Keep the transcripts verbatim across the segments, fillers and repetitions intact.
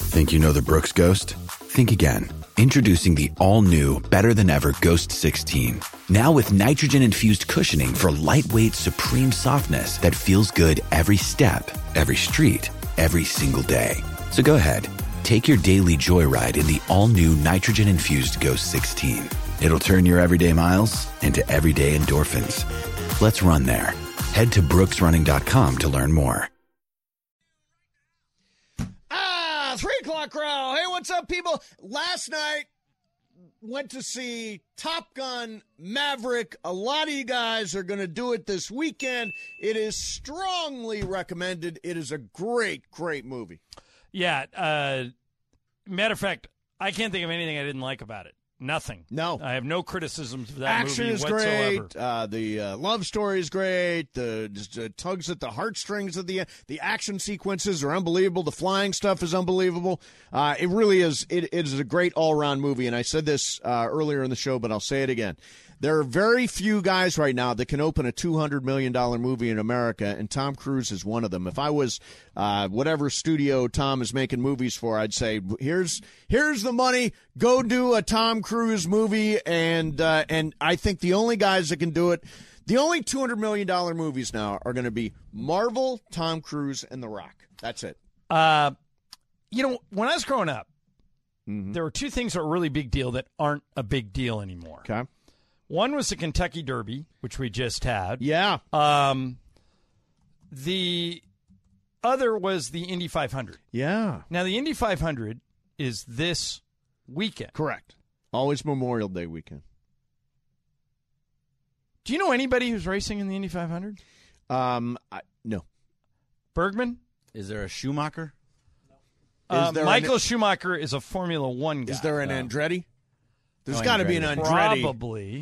Think you know the Brooks Ghost? Think again. Introducing the all-new, better-than-ever Ghost sixteen. Now with nitrogen-infused cushioning for lightweight, supreme softness that feels good every step, every street, every single day. So go ahead, take your daily joyride in the all-new nitrogen-infused Ghost sixteen. It'll turn your everyday miles into everyday endorphins. Let's run there. Head to brooks running dot com to learn more. Ah, three o'clock crowd. Hey, what's up, people? Last night, went to see Top Gun Maverick. A lot of you guys are going to do it this weekend. It is strongly recommended. It is a great, great movie. Yeah. Uh, matter of fact, I can't think of anything I didn't like about it. Nothing. No. I have no criticisms of that Action movie is whatsoever. great. Uh, the uh, love story is great. The just, uh, tugs at the heartstrings at the end. The action sequences are unbelievable. The flying stuff is unbelievable. Uh, it really is. It, it is a great all-around movie. And I said this uh, earlier in the show, but I'll say it again. There are very few guys right now that can open a two hundred million dollars movie in America, and Tom Cruise is one of them. If I was uh, whatever studio Tom is making movies for, I'd say, here's here's the money. Go do a Tom Cruise movie. And uh, and I think the only guys that can do it, the only two hundred million dollars movies now are going to be Marvel, Tom Cruise, and The Rock. That's it. Uh, you know, when I was growing up, Mm-hmm. there were two things that were a really big deal that aren't a big deal anymore. Okay. One was the Kentucky Derby, which we just had. Yeah. Um, the other was the Indy five hundred. Yeah. Now, the Indy five hundred is this weekend. Correct. Always Memorial Day weekend. Do you know anybody who's racing in the Indy five hundred? Um, I, no. Bergman? Is there a Schumacher? Uh, Is there Michael an, Schumacher is a Formula One guy. Is there an No. Andretti? There's No, got to be an Andretti. Andretti. Probably.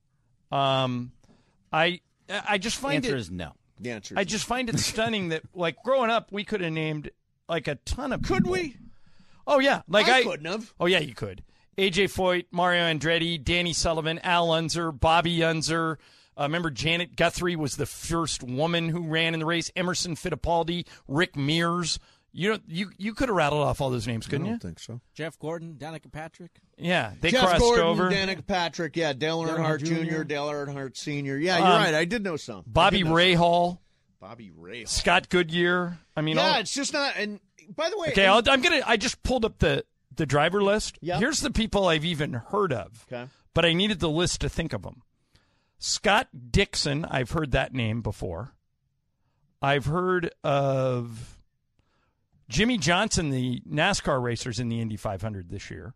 Um, I I just The find answer it. is no. The answer. I is just find it stunning that, like, growing up, we could have named like a ton of. Could people. we? Oh yeah, like I I, couldn't have. Oh yeah, you could. A J Foyt, Mario Andretti, Danny Sullivan, Al Unser, Bobby Unser. Uh, remember Janet Guthrie was the first woman who ran in the race. Emerson Fittipaldi, Rick Mears. You know, you you could have rattled off all those names, couldn't I don't you? think so. Jeff Gordon, Danica Patrick. Yeah, they Jeff crossed Gordon, over. Danica Patrick, yeah, Dale Dale Earnhardt Earnhardt Junior, Junior. Dale Earnhardt Senior. Yeah, you're Um, right. I did know some. Bobby I did know Rahal, some. Bobby Rahal. Scott Goodyear. I mean, Yeah, all, it's just not. And by the way, okay, and- I'll, I'm gonna. I just pulled up the the driver list. Yeah. Here's the people I've even heard of. Okay. But I needed the list to think of them. Scott Dixon, I've heard that name before. I've heard of Jimmy Johnson, the NASCAR racers in the Indy five hundred this year.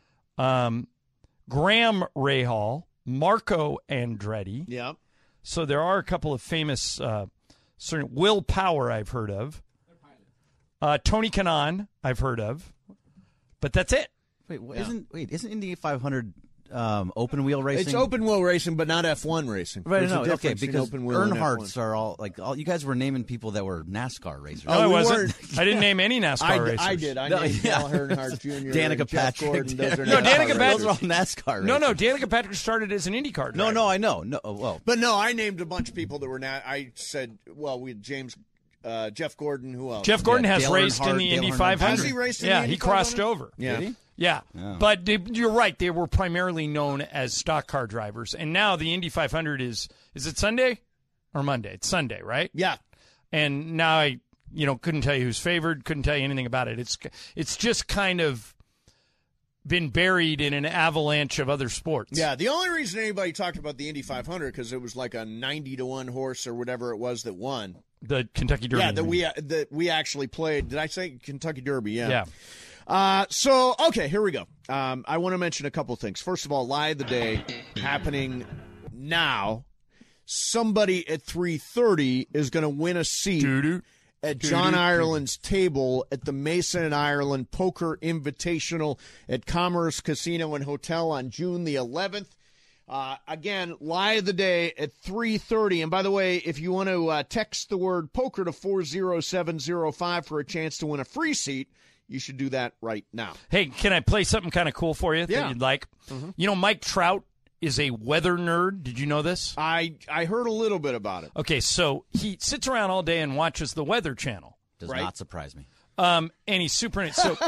Um, Graham Rahal, Marco Andretti. Yeah. So there are a couple of famous, uh, certain Will Power I've heard of. Uh, Tony Kanaan I've heard of. But that's it. Wait, what, Yeah. isn't wait? Isn't Indy five hundred um, open wheel racing? It's open wheel racing, but not F one racing. Right, There's a no, okay, difference in because open wheel and F one. Earnharts are all like all you guys were naming people that were NASCAR racers. No, Oh, I we wasn't. weren't. I didn't name any NASCAR I, racers. I did. I No, named yeah. Dale Earnhardt Junior Danica and Jeff Patrick. Gordon. Those are No, NASCAR Danica racers. Those are all NASCAR racers. No, no, Danica Patrick started as an IndyCar driver. No, no, I know. No, oh, well, But no, I named a bunch of people that were not. I said, well, we had James, uh, Jeff Gordon. Who else? Jeff Gordon Yeah, has Dale raced in Earnhardt, the Dale Indy Earnhardt. five hundred. Has he raced in yeah, the Indy he crossed five hundred? over. Yeah. Did he? Yeah, Oh. but they, you're right. They were primarily known as stock car drivers, and now the Indy five hundred is is it Sunday or Monday? It's Sunday, right? Yeah. And now I, you know, couldn't tell you who's favored. Couldn't tell you anything about it. It's it's just kind of been buried in an avalanche of other sports. Yeah, the only reason anybody talked about the Indy five hundred because it was like a ninety to one horse or whatever it was that won. The Kentucky Derby. Yeah, that we that we actually played. Did I say Kentucky Derby? Yeah. Yeah. Uh, so okay, here we go. Um, I want to mention a couple things. First of all, Lie of the Day happening now. Somebody at three thirty is going to win a seat Doo-doo. at John Ireland's table at the Mason and Ireland Poker Invitational at Commerce Casino and Hotel on June the eleventh. Uh, again, Lie of the Day at three thirty. And by the way, if you want to uh, text the word poker to four zero seven zero five for a chance to win a free seat, you should do that right now. Hey, can I play something kind of cool for you Yeah. that you'd like? You know, Mike Trout is a weather nerd. Did you know this? I, I heard a little bit about it. Okay, so he sits around all day and watches the Weather Channel. does Right. not surprise me. Um, and he's super into so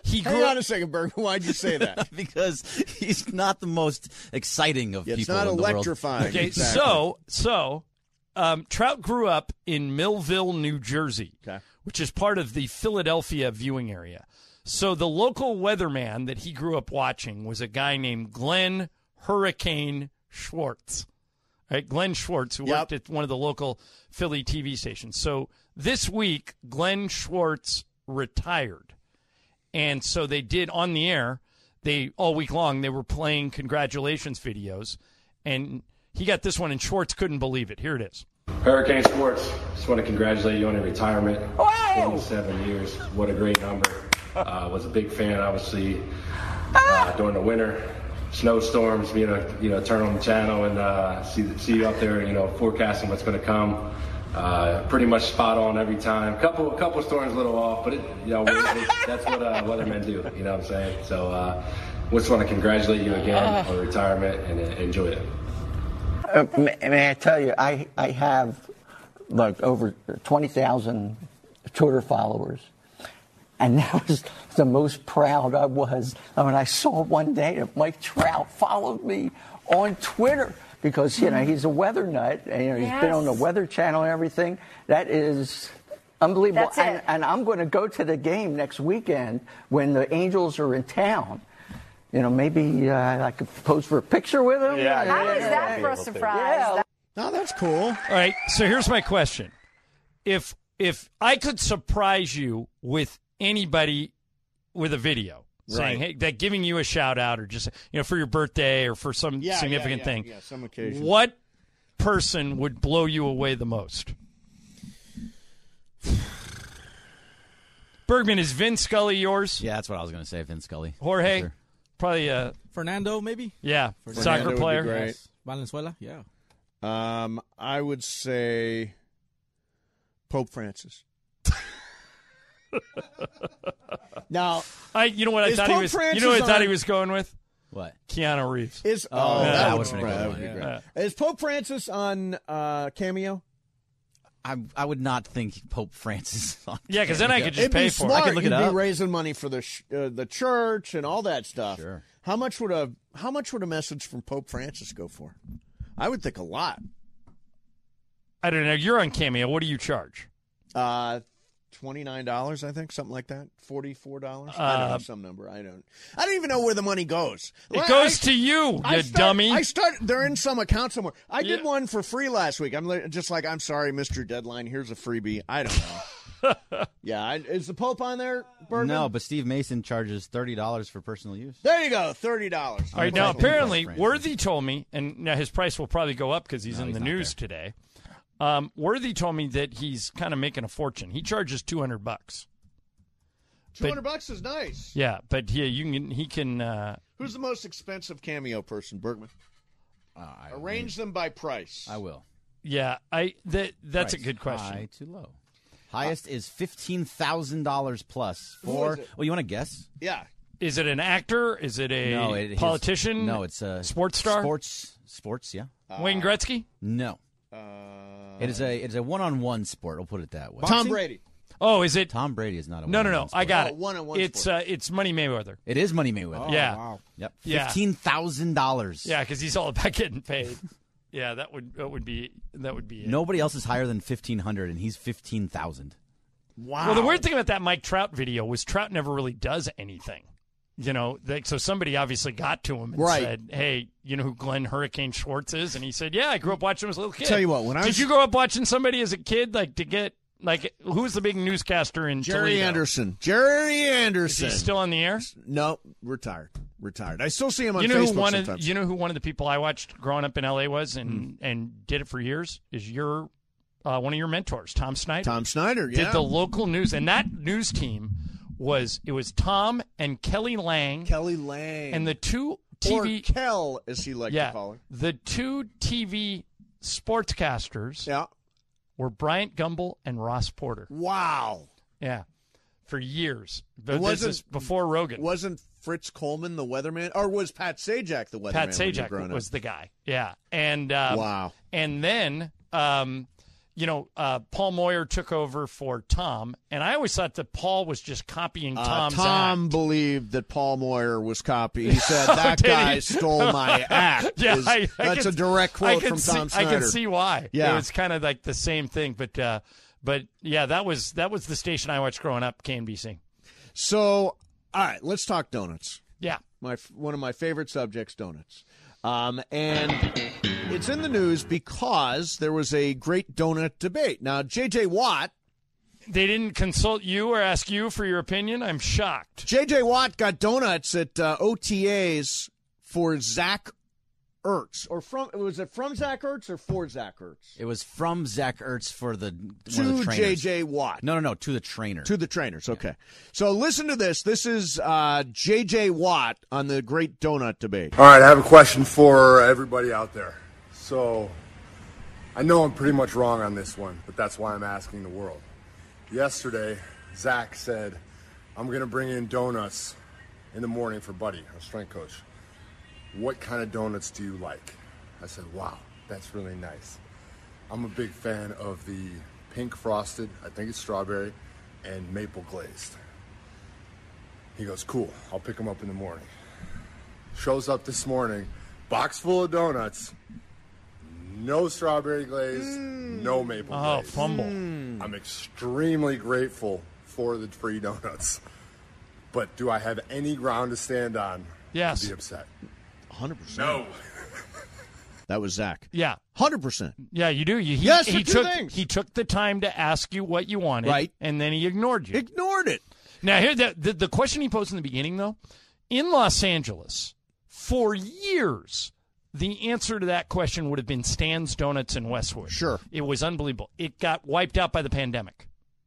he Hang grew on a second, Bergman. Why'd you say that? because he's not the most exciting of It's people not in the world. electrifying. Okay, Exactly. so so um, Trout grew up in Millville, New Jersey, Okay. which is part of the Philadelphia viewing area. So the local weatherman that he grew up watching was a guy named Glenn Hurricane Schwartz. Right, Glenn Schwartz, who Yep. worked at one of the local Philly T V stations. So this week, Glenn Schwartz retired. And so they did on the air, they all week long, they were playing congratulations videos. And he got this one, and Schwartz couldn't believe it. Here it is. Hurricane Sports, just want to congratulate you on your retirement. twenty-seven years. What a great number. Uh, was a big fan, obviously, uh, during the winter. Snowstorms, you know, you know, turn on the channel and uh, see see you up there, you know, forecasting what's going to come. Uh, pretty much spot on every time. Couple couple storms a little off, but it, you know, it, that's what uh, weathermen do. You know what I'm saying? So, uh, just want to congratulate you again on retirement and uh, enjoy it. Uh, may, may I tell you, I, I have like over twenty thousand Twitter followers. And that was the most proud I was when I saw one day that Mike Trout followed me on Twitter because, you know, he's a weather nut. And, you know, he's Yes. been on the Weather Channel and everything. That is unbelievable. That's it. And, and I'm going to go to the game next weekend when the Angels are in town. You know, maybe uh, I could pose for a picture with him. Yeah, How yeah, is that yeah. for a surprise? Yeah. No, that's cool. All right, so here's my question. If if I could surprise you with anybody with a video saying, Right. hey, that giving you a shout out or just, you know, for your birthday or for some Yeah, significant yeah, yeah, thing, yeah, some occasion. what person would blow you away the most? Bergman, is Vin Scully yours? Yeah, that's what I was going to say, Vin Scully. Jorge? For sure. Probably, uh, Fernando, maybe? yeah, Fernando soccer would be player. great. Yes. Valenzuela, yeah. Um, I would say Pope Francis. Now, I, you know what I Is thought he Pope was. Francis You know what I thought on- he was going with? What? Keanu Reeves. is Oh, oh, that that, would've would, been a good that one, would be yeah. great. Is Pope Francis on uh, Cameo? I I would not think Pope Francis. On Yeah, because then I could just It'd pay be for smart. it. could look You'd it be up. raising money for the sh- uh, the church and all that stuff. Sure. How much would a how much would a message from Pope Francis go for? I would think a lot. I don't know. You're on Cameo. What do you charge? Uh, twenty nine dollars, I think, something like that. Forty four dollars. I don't know Uh, some number. I don't. I don't even know where the money goes. It Well, goes I- to you, I you start- dummy. I start. They're in some account somewhere. I did Yeah. one for free last week. I'm li- just like, I'm sorry, Mister Deadline. Here's a freebie. I don't know. yeah, I, is the Pope on there, Bergman? No, but Steve Mason charges thirty dollars for personal use. There you go, thirty dollars. All right, now Francis. apparently Francis. Worthy told me, and now his price will probably go up because he's No, in he's the not news today. Um, Worthy told me that he's kind of making a fortune. He charges two hundred bucks. Two hundred bucks is nice. Yeah, but yeah, you can. He can. Uh, Who's the most expensive Cameo person, Bergman? Uh, I, Arrange them by price. I will. yeah, I. That that's a Price, good question. High to low. Highest is fifteen thousand dollars plus Who for. is it? Well, you want to guess? Yeah. Is it an actor? Is it a no, it, his- politician? no, it's a sports star. Sports, sports, yeah. Wayne Gretzky. No, Uh, it is a it is a one on one sport. I'll put it that way. Tom Brady. Oh, is it? Tom Brady is not a No, no, no. one-on-one I sport. got Oh, it. one-on-one It's sport. uh, it's Money Mayweather. It is Money Mayweather. yeah, Wow. Yep. Yeah. Fifteen thousand dollars. yeah, because he's all about getting paid. yeah, that would that would be that would be it. Nobody else is higher than fifteen hundred, and he's fifteen thousand. Wow. Well, the weird thing about that Mike Trout video was Trout never really does anything. You know, like, so somebody obviously got to him and Right. said, "Hey, you know who Glenn Hurricane Schwartz is?" And he said, "Yeah, I grew up watching him as a little kid." Tell you what, when I did was- you grow up watching somebody as a kid, like to get like who's the big newscaster in Jerry Toledo? Anderson. Jerry Is Anderson. he still on the air? No, retired. Retired. I still see him on You know Facebook who one sometimes. of you know who one of the people I watched growing up in L A was and Hmm. and did it for years is your uh, one of your mentors, Tom Snyder. Tom Snyder, yeah. did the local news, and that news team was it was Tom and Kelly Lang Kelly Lang. and the two T V Or Kel, as he liked yeah to call her. the two T V sportscasters Yeah. were Bryant Gumbel and Ross Porter. Wow. Yeah, for years. But this wasn't- is before Rogan. Wasn't Fritz Coleman the weatherman? Or was Pat Sajak the weatherman? Pat when you were Sajak growing up? was the guy. Yeah, and um, Wow. and then um, you know, uh, Paul Moyer took over for Tom, and I always thought that Paul was just copying Uh, Tom's Tom act. believed that Paul Moyer was copying. He said, that Did guy he? stole my act. Yeah, Is- I, I that's can, a direct I quote can from see, Tom Snyder. I can see why. Yeah. It was kind of like the same thing, but uh, but yeah, that was that was the station I watched growing up, K N B C. So, all right, let's talk donuts. Yeah. My one of my favorite subjects, donuts. Um, and it's in the news because there was a great donut debate. Now, J J. Watt. They didn't consult you or ask you for your opinion? I'm shocked. J J. Watt got donuts at uh, O T As for Zach Ertz. Or from, was it from Zach Ertz or for Zach Ertz? It was from Zach Ertz for the one of To the J trainers. J. Watt. No, no, no, to the trainer. To the trainers, okay. So listen to this. This is uh, J J. Watt on the great donut debate. All right, I have a question for everybody out there. So, I know I'm pretty much wrong on this one, but that's why I'm asking the world. Yesterday, Zach said, I'm going to bring in donuts in the morning for Buddy, our strength coach. What kind of donuts do you like? I said, wow, that's really nice. I'm a big fan of the pink frosted, I think it's strawberry, and maple glazed. He goes, cool, I'll pick them up in the morning. Shows up this morning, box full of donuts, no strawberry glaze, mm. no maple oh, glaze. Oh, fumble. Mm. I'm extremely grateful for the free donuts. But do I have any ground to stand on yes. to be upset? one hundred percent. No. That was Zach. Yeah. one hundred percent. Yeah, you do. He, yes, he two took things. He took the time to ask you what you wanted, right. and then he ignored you. Ignored it. Now, here the, the, the question he posed in the beginning, though, in Los Angeles, for years, the answer to that question would have been Stan's Donuts in Westwood. Sure. It was unbelievable. It got wiped out by the pandemic.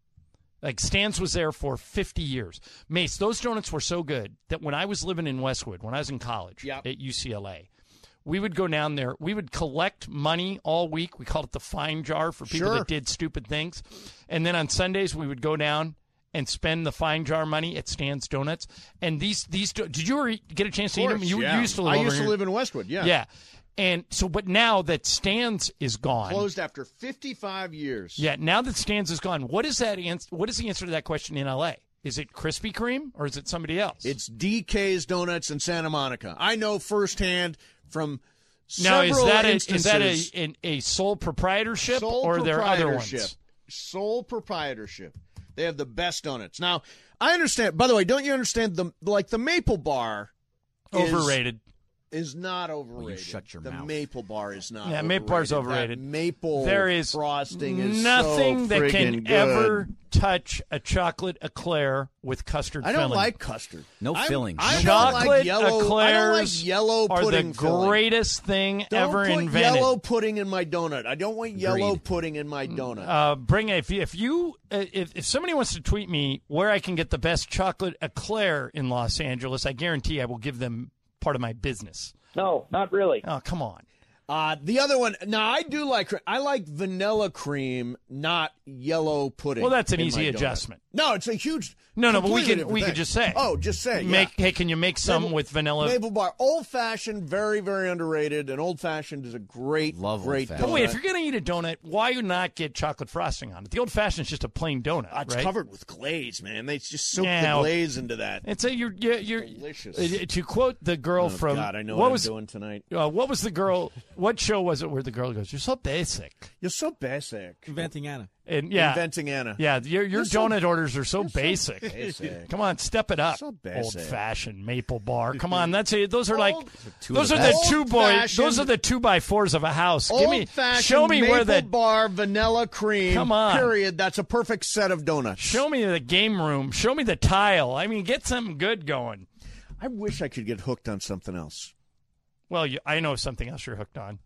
Like, Stan's was there for fifty years. Mace, those donuts were so good that when I was living in Westwood, when I was in college yep. at U C L A, we would go down there. We would collect money all week. We called it the fine jar for people sure. that did stupid things. And then on Sundays, we would go down and spend the fine jar money at Stan's Donuts. And these, these did you ever get a chance to eat them? You, yeah. you used to live I over used here. to live in Westwood, yeah. Yeah. And so, but now that Stan's is gone. Closed after fifty-five years. Yeah, now that Stan's is gone, what is that answer? What is the answer to that question in L A? Is it Krispy Kreme or is it somebody else? It's D K's Donuts in Santa Monica. I know firsthand from now, several is that a, instances. is that a, an, a sole proprietorship sole or are there other proprietorship. ones? Sole proprietorship. They have the best donuts. Now, I understand. By the way, don't you understand the like the Maple Bar? Is, Overrated. Is not overrated. Well, you shut your the mouth. Maple Bar is not. Yeah, overrated. Maple Bar's overrated. That maple there is frosting is nothing so that can good. ever touch a chocolate eclair with custard I don't filling. like custard. No I'm, filling. I don't Chocolate like yellow, I don't eclairs like yellow are the pudding filling. greatest thing Don't ever put invented. yellow pudding in my donut. I don't want yellow Agreed. pudding in my donut. Uh, bring it if you if you uh, if if somebody wants to tweet me where I can get the best chocolate eclair in Los Angeles, I guarantee I will give them part of my business. No, not really. Oh, come on. Uh, the other one, now I do like, I like vanilla cream, not yellow pudding. Well, that's an in easy my donut. adjustment. No, it's a huge. No, no, but we completely could we different could thing. just say. Oh, just say. Yeah. Make hey, can you make some Maple- with vanilla? Maple Bar, old fashioned, very very underrated. And old fashioned is a great, Love great. old-fashioned. But wait, if you're gonna eat a donut, why not get chocolate frosting on it? The old fashioned is just a plain donut, Uh, it's right? covered with glaze, man. They just soak Yeah, the well, glaze into that. It's a you're you're, you're Delicious. uh, to quote the girl Oh, from God, I know what, what, was I'm doing tonight. uh, what was the girl? What show was it where the girl goes, "You're so basic," You're so basic. Inventing Anna. and yeah, Inventing Anna. yeah, your your You're so- donut orders are so basic. basic. Come on, step it up. So basic. Old fashioned maple bar. Come on, that's it. Those are like Old- those of are the the best. two boys. Old-fashioned- Those are the two by fours of a house. Give me, Old fashioned show me Maple where the Bar vanilla cream. Come on. Period. That's a perfect set of donuts. show me the game room. Show me the tile. I mean, get something good going. I wish I could get hooked on something else. Well, you, I know something else you're hooked on.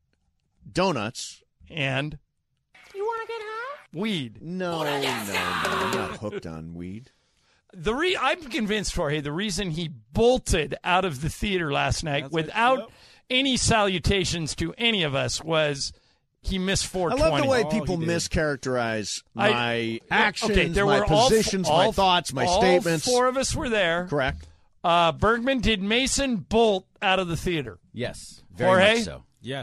Donuts. And You want to get high? weed. No, no, no. I'm not hooked on weed. The re- I'm convinced, Jorge, the reason he bolted out of the theater last night That's right, without yep. any salutations to any of us was he missed four I twenty. love the way Oh, people he did. mischaracterize I- my actions, okay, there my were all f- positions, all, my thoughts, my all statements. Four of us were there. Correct. Uh, Bergman, did Mason bolt out of the theater? Yes, very Jorge? much so. Yes.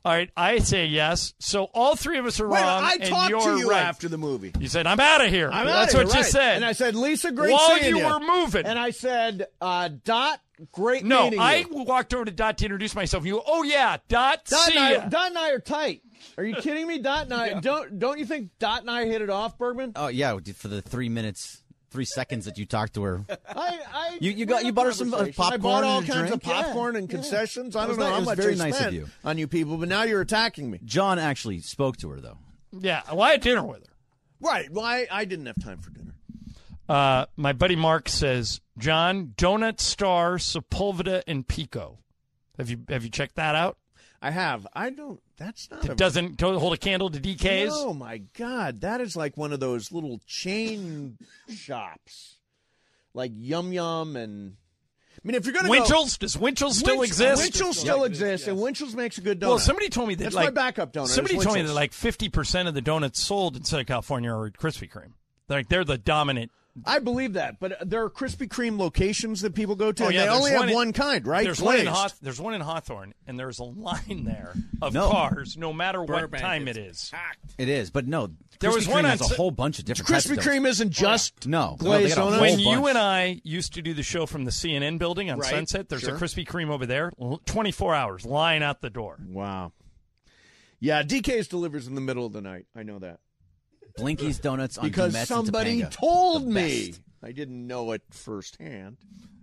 All right, I say yes. So all three of us are Wait, wrong, I and talked you're to you right. after the movie. You said, I'm out of here. I'm That's outta what here, you right. said. And I said, Lisa, great While seeing you were moving. And I said, uh, Dot, great No, meeting I you. walked over to Dot to introduce myself. You, oh, yeah, Dot, Dot see and, ya. I, Dot and I are tight. Are you kidding me? Dot and I, Yeah. don't, don't you think Dot and I hit it off, Bergman? Oh yeah, for the three minutes, three seconds that you talked to her. I, I, You- you we got- had you a bought her some, uh, conversation. I popcorn bought all and a kinds of drink. Yeah, popcorn and yeah. concessions. I That don't was know nice. how It was much very I nice of spent you. on you people, but now you're attacking me. John actually spoke to her though. Yeah, well, I had dinner with her. Right. Well, I, I didn't have time for dinner. Uh, my buddy Mark says, John, Donut Star, Sepulveda, and Pico. Have you have you checked that out? I have. I don't. That's not. It a, doesn't don't hold a candle to D Ks? Oh my God, that is like one of those little chain shops, like Yum Yum and. I mean, if you're gonna Winchell's? Does Winchell's still Winch- exist? Winchell's still exists, and Winchell's makes a good donut. Well, somebody told me that that's like my backup donut. Somebody is told me that Winchell's. like fifty percent of the donuts sold in Southern California are Krispy Kreme. They're like they're the dominant. I believe that, but there are Krispy Kreme locations that people go to, Oh, and yeah, they there's only have one in- one kind, right? There's one in Glazed. Hawth- There's one in Hawthorne, and there's a line there of No. cars, no matter what Burbank time is it is. It is, but no. There Krispy was Kreme one has on a Sa- whole bunch of different types Krispy of Kreme donuts. isn't just No. No, glazed they got a donuts. whole When you bunch. and I used to do the show from the C N N building on Right, Sunset, there's sure. a Krispy Kreme over there, l- twenty-four hours, line out the door. Wow. Yeah, D K's delivers in the middle of the night. I know that. Blinky's Donuts on Because Dumetz and somebody Topanga. told The me. best. I didn't know it firsthand.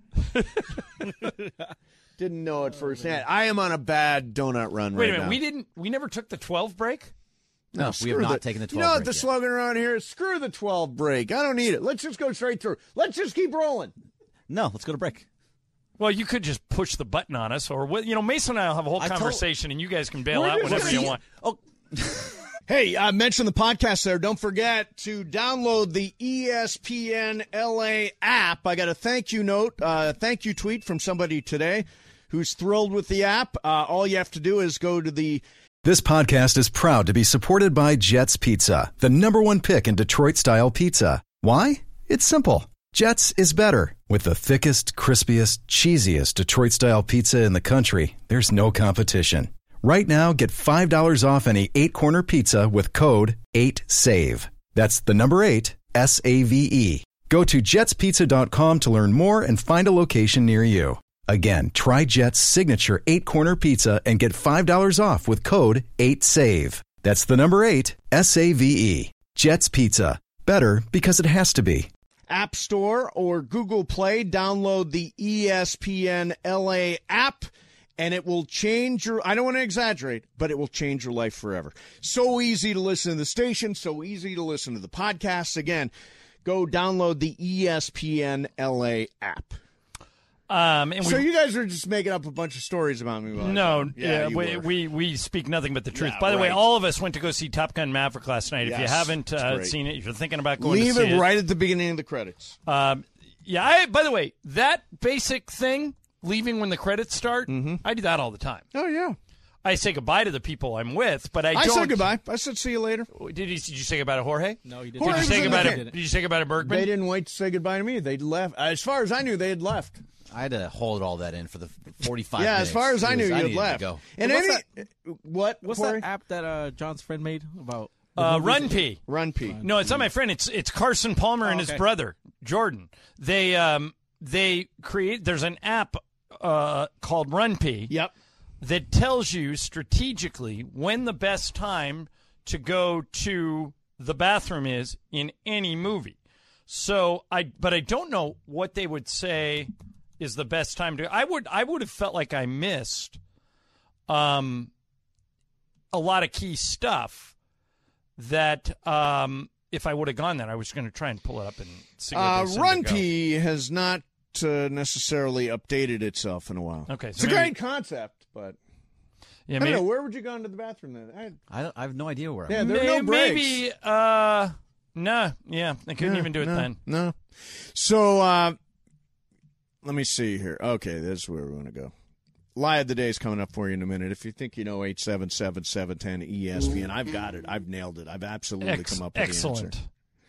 Didn't know it firsthand. I am on a bad donut run Wait right a minute, now. we didn't, we never took the twelve break. No, we have screw not the- taken the You twelve know what break the yet. slogan around here is? Screw the twelve break. I don't need it. Let's just go straight through. Let's just keep rolling. No, let's go to break. Well, you could just push the button on us, or what- you know, Mason and I will have a whole I told- conversation, and you guys can bail We're out just whenever gonna- you want. Oh, Hey, I mentioned the podcast there. Don't forget to download the E S P N L A app. I got a thank you note, uh, thank you tweet from somebody today who's thrilled with the app. Uh, all you have to do is go to the This podcast is proud to be supported by Jets Pizza, the number one pick in Detroit-style pizza. Why? It's simple. Jets is better. With the thickest, crispiest, cheesiest Detroit-style pizza in the country, there's no competition. Right now, get five dollars off any eight-corner pizza with code eight save. That's the number eight, S A V E. Go to jets pizza dot com to learn more and find a location near you. Again, try Jet's signature eight-corner pizza and get five dollars off with code eight save. That's the number eight, S A V E. Jet's Pizza. Better because it has to be. App Store or Google Play. Download the E S P N L A app, and it will change your, I don't want to exaggerate, but it will change your life forever. So easy to listen to the station, so easy to listen to the podcasts. Again, go download the E S P N L A app. Um, and we, So you guys are just making up a bunch of stories about me. while I no, talk. yeah, you we, were. we we speak nothing but the truth. Yeah, By the way, right. all of us went to go see Top Gun Maverick last night. If you Yes, haven't it's uh, great. seen it, if you're thinking about going Leave to see it right at the beginning of the credits. Um, yeah. I, by the way, that basic thing, leaving when the credits start, I do that all the time. Oh, yeah. I say goodbye to the people I'm with, but I, I don't. said goodbye. I said see you later. Did, he, did you say goodbye to Jorge? No, he didn't. Did Jorge you was say in goodbye the to? can- Did you say goodbye to Bergman? They didn't wait to say goodbye to me. They left. As far as I knew, they had left. I had to hold all that in for the forty-five Yeah, minutes. as far as I It knew, was- you had needed to left. go. And What's any what? What's Corey? that app that uh, John's friend made about the Uh, movies? Run P. Run P. No, it's not my friend. It's it's Carson Palmer and Oh, his okay. brother Jordan. They um they create. There's an app uh called Run P. Yep. That tells you strategically when the best time to go to the bathroom is in any movie. So I, but I don't know what they would say is the best time to. I would, I would have felt like I missed, um, a lot of key stuff that, um, if I would have gone there, I was going to try and pull it up and see. Where Uh, they said Run to go. P has not uh, necessarily updated itself in a while. Okay, so it's a maybe- great concept, but Yeah, I maybe, don't know. Where would you go into the bathroom then? I, I, don't- I have no idea where. Yeah, I'm there are may- no breaks. maybe. Uh, no, yeah, I couldn't Yeah, even do it no, then. No. So uh, let me see here. Okay, this is where we want to go. Lie of the day is coming up for you in a minute. If you think you know eight seven seven, seven one zero, E S P N, I've got it. I've nailed it. I've absolutely Ex- come up with the excellent. answer.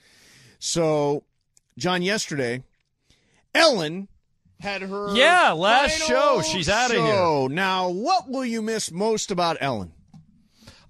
So, John, yesterday, Ellen had her Yeah, last final show. She's outta show. Now, what will you miss most about Ellen?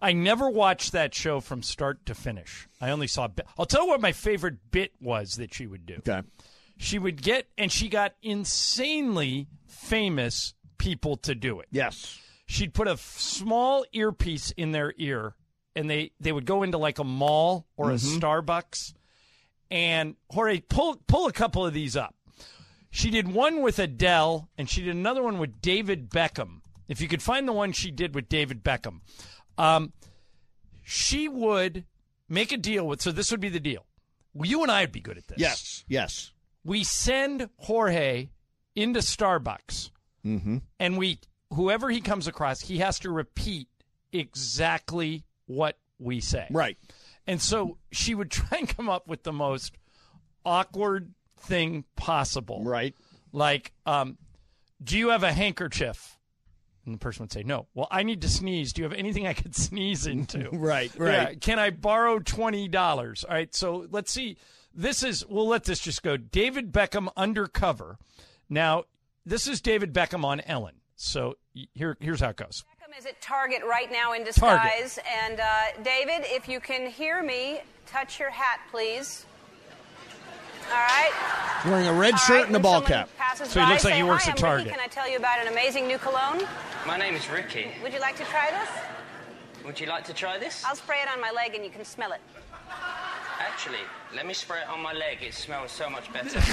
I never watched that show from start to finish. I only saw. I'll tell you what my favorite bit was that she would do. Okay. She would get, and she got insanely famous people to do it. Yes. She'd put a f- small earpiece in their ear, and they, they would go into like a mall or Mhm. a Starbucks. And Jorge, pull pull a couple of these up. She did one with Adele, and she did another one with David Beckham. If you could find the one she did with David Beckham, um, she would make a deal with. So this would be the deal. Well, you and I would be good at this. Yes. Yes. We send Jorge into Starbucks, Mm-hmm. and we whoever he comes across, he has to repeat exactly what we say. Right. And so she would try and come up with the most awkward thing possible. Right. Like, um, do you have a handkerchief? And the person would say, no. Well, I need to sneeze. Do you have anything I could sneeze into? Right, right. Yeah. Can I borrow twenty dollars? All right, so let's see. This is, we'll let this just go. David Beckham undercover. Now, this is David Beckham on Ellen. So here, here's how it goes. Beckham is at Target right now in Target. disguise. And uh, David, if you can hear me, touch your hat, please. All right. Wearing a red All shirt right, and a when ball someone cap. passes So he by, looks like say, he works "Hi, at I'm Ricky. Target." Can I tell you about an amazing new cologne? My name is Ricky. Would you like to try this? Would you like to try this? I'll spray it on my leg and you can smell it. Actually, let me spray it on my leg. It smells so much better. Smell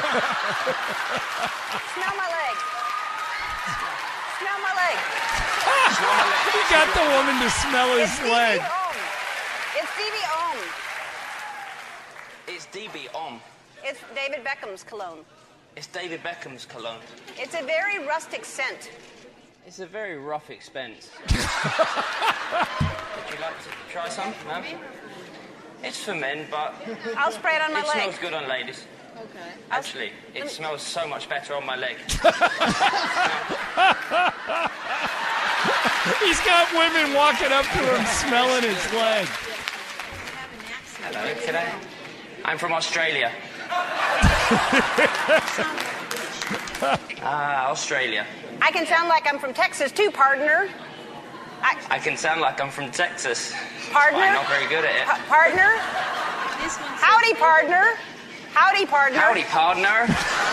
my leg. Smell my leg. Smell my leg. He got the woman to smell his It's leg. D B Om. It's D B Om. It's D B Om. It's David Beckham's cologne. It's David Beckham's cologne. It's a very rustic scent. It's a very rough expense. Would you like to try some? No? It's for men, but I'll spray it on my it leg. smells good on ladies. Okay. Actually, it smells so much better on my leg. He's got women walking up to him smelling his leg. Hello, today. I'm from Australia. Ah, Australia. I can sound like I'm from Texas too, partner. I, I can sound like I'm from Texas. Partner? I'm not very good at it. Pa- partner? Howdy, partner. Howdy, partner. Howdy, partner.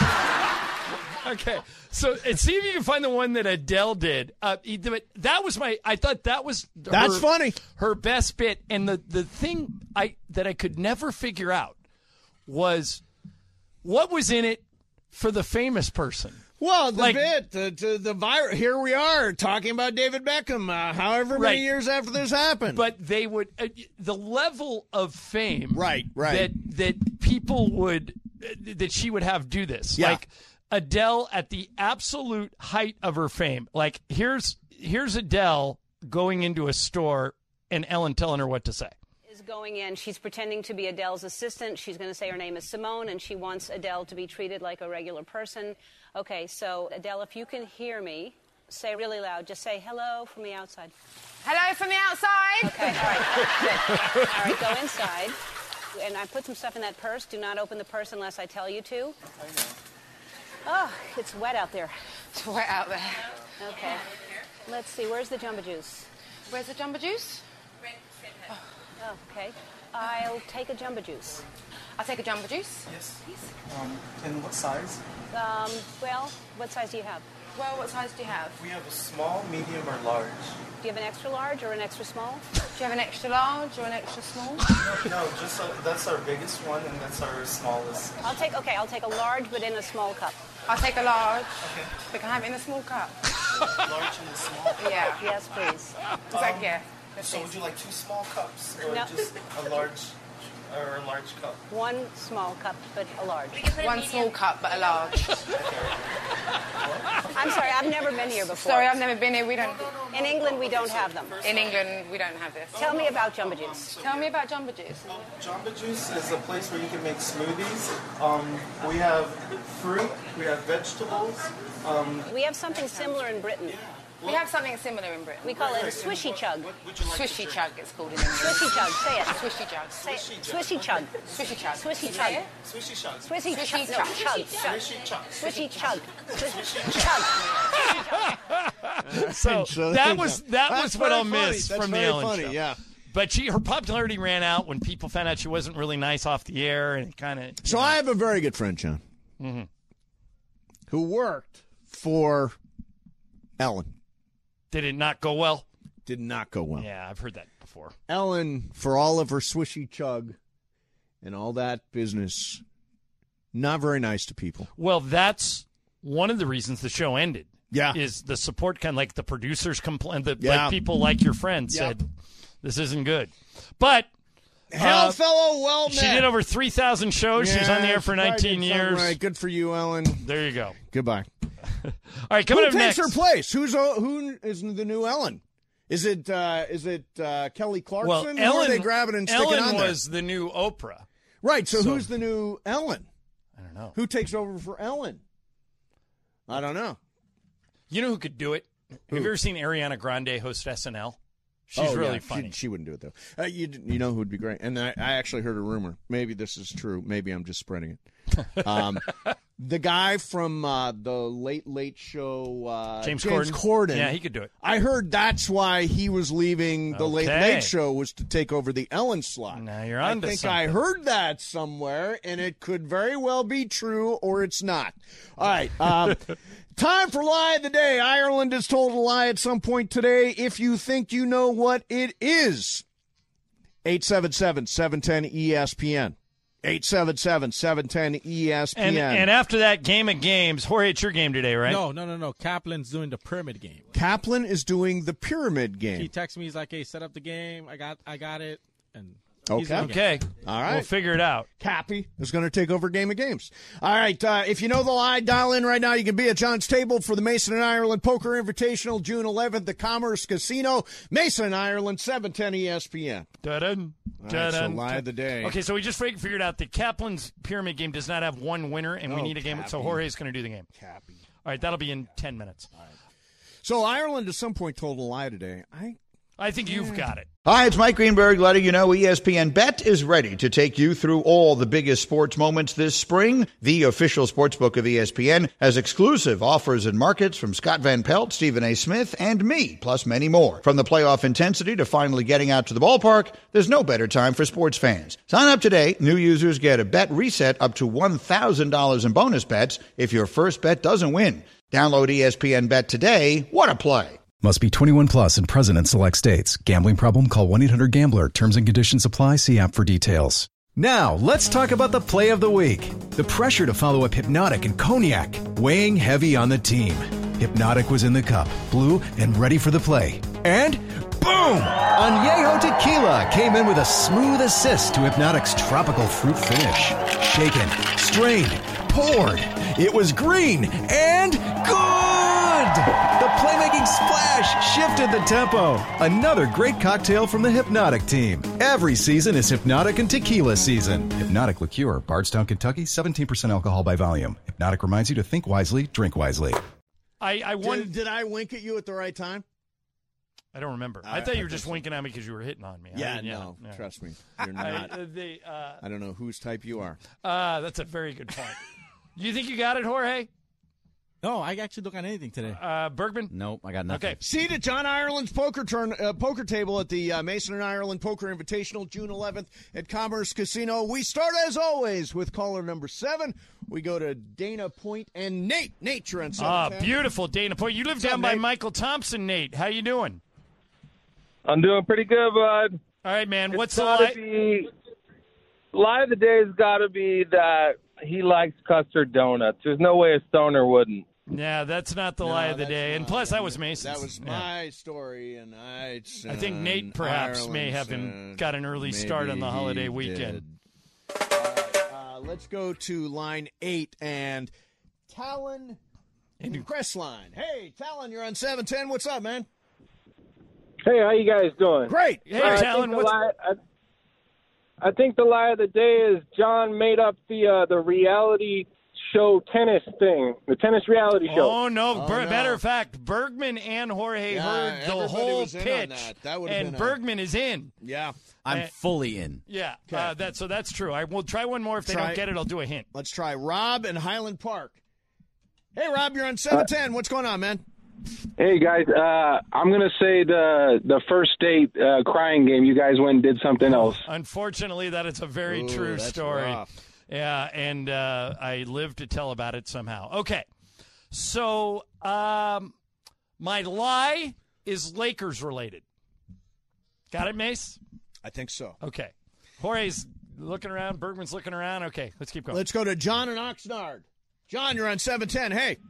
Okay, so and see if you can find the one that Adele did. Uh, he- that was my. I thought that was That's her- funny. Her best bit, and the the thing I that I could never figure out was what was in it for the famous person. Well, the Like- bit, the the, the vir- here we are talking about David Beckham, uh, however many Right. years after this happened. But they would uh, the level of fame, Right, right. That that people would uh, that she would have do this, Yeah. like Adele at the absolute height of her fame. Like here's here's Adele going into a store and Ellen telling her what to say. Is going in. She's pretending to be Adele's assistant. She's going to say her name is Simone, and she wants Adele to be treated like a regular person. Okay, so Adele, if you can hear me, say really loud. Just say hello from the outside. Hello from the outside. Okay, all right. Good. All right, go inside. And I put some stuff in that purse. Do not open the purse unless I tell you to. Oh, it's wet out there. It's wet out there. Okay. Let's see. Where's the Jamba Juice? Where's the Jamba Juice? Oh, okay. I'll take a Jamba Juice. I'll take a Jamba Juice. Yes. Um, and what size? Um, well, what size do you have? Well, what size do you have? We have a small, medium, or large. Do you have an extra large or an extra small? Do you have an extra large or an extra small? No, just uh, that's our biggest one, and that's our smallest. I'll take, okay, I'll take a large, but in a small cup. I'll take a large. Okay. But can I have it in a small cup? Large and small. Yeah. Yes, please. Is that yeah? So would you like two small cups, or No. just a large, or a large cup? One small cup, but a large. One small cup, but a large. I'm sorry, I've never been here before. Sorry, I've never been here. We don't. In England, we don't have them. In England, we don't have this. Tell me about Jamba Juice. Tell me about Jamba Juice. Jamba Juice is a place where you can make smoothies. Um, we have fruit, we have vegetables. Um, We have something similar in Britain. We have something similar in Britain. We call it a swishy chug. Swishy chug, it's called in England. Swishy chug, say it. Swishy chug. Say it. Swishy chug. Swishy chug. Swishy chug. Swishy chug. Swishy Swishy chug. No, chug. chug. Swishy chug. Swishy chug. Swishy chug. So, So that there you was go. that That's was what very I'll funny. miss That's from the very Ellen funny, show. yeah. But she her popularity ran out when people found out she wasn't really nice off the air, and it kind of. So I have a very good friend, John, mm-hmm. who worked for Ellen. Did it not go well? Did not go well. Yeah, I've heard that before. Ellen, for all of her swishy chug and all that business, not very nice to people. Well, that's one of the reasons the show ended. Yeah. Is the support kind of like the producers complained, that Yeah. like people like your friend Yep. said, this isn't good. But Hell, uh, fellow, well she met. did over three thousand shows. She was on the air for Yeah, she nineteen probably did something years. Right. Good for you, Ellen. There you go. Goodbye. All right, coming who up takes next. her place? Who's uh, who is the new Ellen? Is it uh, is it uh, Kelly Clarkson? Well, Who Ellen, are they grabbing and sticking Ellen on there? was the new Oprah. Right. So, So- who's the new Ellen? I don't know. Who takes over for Ellen? I don't know. You know who could do it? Who? Have you ever seen Ariana Grande host S N L? She's Oh, really yeah. funny. She, she wouldn't do it, though. Uh, you, you know who would be great? And I, I actually heard a rumor. Maybe this is true. Maybe I'm just spreading it. Um, the guy from uh, the Late Late Show, uh, James James Corden? Corden. Yeah, he could do it. I heard that's why he was leaving the Late Okay. Late Show, was to take over the Ellen slot. Now you're I on to think something. I heard that somewhere, and it could very well be true, or it's not. All right. Um, time for Lie of the Day. Ireland is told a lie at some point today. If you think you know what it is, eight seven seven, seven one zero, E S P N. eight seven seven, seven one zero, E S P N. And, and after that game of games, Jorge, it's your game today, right? No, no, no, no. Kaplan's doing the pyramid game. Kaplan is doing the pyramid game. He texts me. He's like, "Hey, set up the game. I got, I got it." And Okay. he's doing it. Okay. All right. We'll figure it out. Cappy is going to take over Game of Games. All right. Uh, if you know the lie, dial in right now. You can be at John's table for the Mason and Ireland Poker Invitational, June eleventh, the Commerce Casino. Mason and Ireland, seven ten E S P N. Dun-dun, All right, so dun-dun. lie of the day. Okay, so we just fig- figured out that Kaplan's pyramid game does not have one winner, and we Oh, need a game. So Cappy. Jorge's going to do the game. Cappy. All right, that'll be in ten minutes. So Ireland at some point told a lie today. I I think you've got it. Hi, it's Mike Greenberg letting you know E S P N Bet is ready to take you through all the biggest sports moments this spring. The official sportsbook of E S P N has exclusive offers and markets from Scott Van Pelt, Stephen A. Smith, and me, plus many more. From the playoff intensity to finally getting out to the ballpark, there's no better time for sports fans. Sign up today. New users get a bet reset up to one thousand dollars in bonus bets if your first bet doesn't win. Download E S P N Bet today. What a play. Must be twenty-one plus and present in select states. Gambling problem? Call one eight hundred gambler. Terms and conditions apply. See app for details. Now, let's talk about the play of the week. The pressure to follow up Hypnotic and Cognac, weighing heavy on the team. Hypnotic was in the cup, blue, and ready for the play. And boom! Añejo Tequila came in with a smooth assist to Hypnotic's tropical fruit finish. Shaken, strained, poured. It was green and good! The playmaking splash shifted the tempo. Another great cocktail from the Hypnotic team. Every season is Hypnotic and Tequila season. Hypnotic Liqueur, Bardstown, Kentucky, seventeen percent alcohol by volume. Hypnotic reminds you to think wisely, drink wisely. I, I won. did, did I wink at you at the right time? I don't remember. Uh, I thought you I were just think so. winking at me because you were hitting on me. I Yeah, mean, no, yeah. trust me. You're I, not. uh, the, uh, I don't know whose type you are. uh, that's a very good point. You think you got it, Jorge? No, I actually don't got anything today. Uh, Bergman? Nope, I got nothing. Okay. Seat at John Ireland's poker turn uh, poker table at the uh, Mason and Ireland Poker Invitational, June eleventh at Commerce Casino. We start, as always, with caller number seven. We go to Dana Point and Nate. Nate, you're on Ah, seven ten. beautiful, Dana Point. You live What's up, down by Nate? Michael Thompson, Nate. How you doing? I'm doing pretty good, bud. All right, man. What's It's the gotta lie? be lie of the day has got to be that he likes custard donuts. There's no way a stoner wouldn't. Yeah, that's not the lie of the that's day. And not. plus, that was Mason's. That was Yeah. my story, and I. I think Nate perhaps may have him got an early start on the holiday weekend. Uh, let's go to line eight and Talon in Crestline. Hey, Talon, you're on seven ten. What's up, man? Hey, how you guys doing? Great. Hey, Uh, I Talon, think the what's- lie, I, I think the lie of the day is John made up the uh, the reality show tennis thing, the tennis reality show. Oh, no. Oh, Ber- no. Matter of fact, Bergman and Jorge Yeah, heard the everybody whole was in on pitch, that. That would've and been a- Bergman is in. Yeah. I'm Uh, fully in. Yeah, uh, that, so that's true. I will try one more. If they Try- don't get it, I'll do a hint. Let's try Rob in Highland Park. Hey, Rob, you're on seven ten. What's going on, man? Hey guys, uh, I'm gonna say the the first date uh, crying game. You guys went and did something else. Unfortunately, that is a very Ooh, true that's story. rough. Yeah, and uh, I live to tell about it somehow. Okay, so um, my lie is Lakers related. Got it, Mace? I think so. Okay. Jorge's looking around. Bergman's looking around. Okay, let's keep going. Let's go to John in Oxnard. John, you're on seven ten. Hey.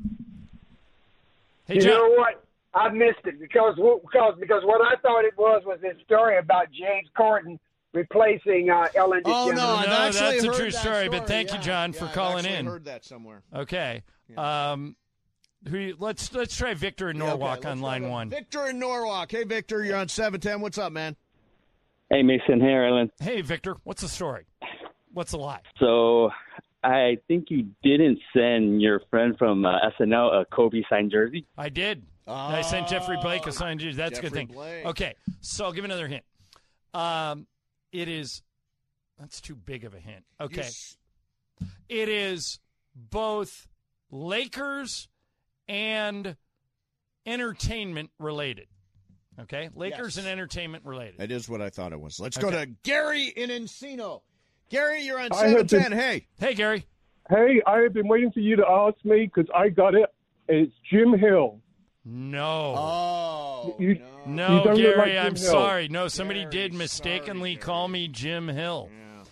Hey, you John. know what? I missed it because because because what I thought it was was this story about James Corden replacing uh, Ellen DeGeneres. Oh, no, I've No, actually that's a heard true that story, but thank yeah. you, John, for Yeah, I've calling actually in. heard that somewhere. Okay. Um, who? Let's let's try Victor in Yeah, okay, Norwalk let's on go line to one. Victor in Norwalk. Hey, Victor, you're on seven ten. What's up, man? Hey, Mason. Hey, Ellen. Hey, Victor. What's the story? What's the lie? So I think you didn't send your friend from uh, S N L a Kobe signed jersey. I did. I sent Jeffrey Blake a signed jersey. That's a good Jeffrey thing. Blake. Okay, so I'll give another hint. Um, it is. That's too big of a hint. Okay. s- It is both Lakers and entertainment related. Okay? Lakers Yes. and entertainment related. That is what I thought it was. Let's Okay. go to Gary in Encino. Gary, you're on I seven have been- ten. Hey. Hey, Gary. Hey, I have been waiting for you to ask me because I got it. It's Jim Hill. No. Oh. You, No, you don't look Gary, like Jim I'm Hill. sorry. No, somebody did mistakenly call me Jim Hill.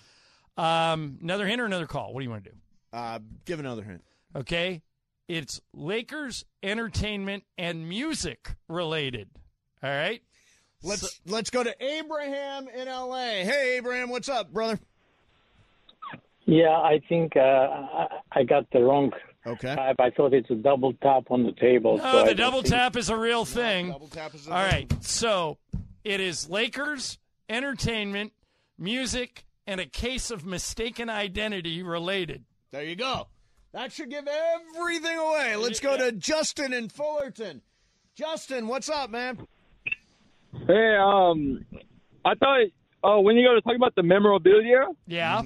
Um, another hint or another call? What do you want to do? Uh, give another hint. Okay. It's Lakers, entertainment, and music related. All right? Let's let's go to Abraham in L A. Hey, Abraham, what's up, brother? Yeah, I think uh, I, I got the wrong okay. type. I thought it's a double tap on the table. No, so I the don't double think- tap is a real thing. double tap is a All thing. right. So it is Lakers, entertainment, music, and a case of mistaken identity related. There you go. That should give everything away. Let's go to Justin in Fullerton. Justin, what's up, man? Hey, um, I thought oh, when you guys were talking about the memorabilia, Yeah.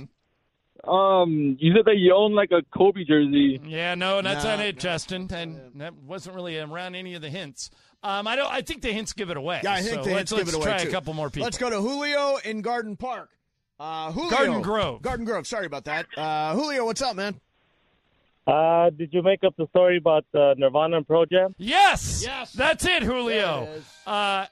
um, you said that you own like a Kobe jersey. Yeah, no, that's No, not it, Justin. And that wasn't really around any of the hints. Um, I don't. I think the hints give it away. Yeah, I think so the let's, hints give let's it away, try too. a couple more people. Let's go to Julio in Garden Park. Uh, Julio. Garden Grove. Garden Grove. Sorry about that. Uh, Julio, what's up, man? Uh, did you make up the story about uh, Nirvana and Pearl Jam? Yes. Yes. That's it, Julio. There it is. Uh,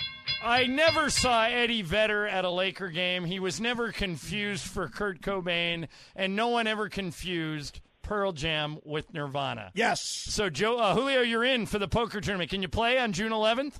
I never saw Eddie Vedder at a Laker game. He was never confused for Kurt Cobain, and no one ever confused Pearl Jam with Nirvana. Yes. So, Joe, uh, Julio, you're in for the poker tournament. Can you play on June eleventh?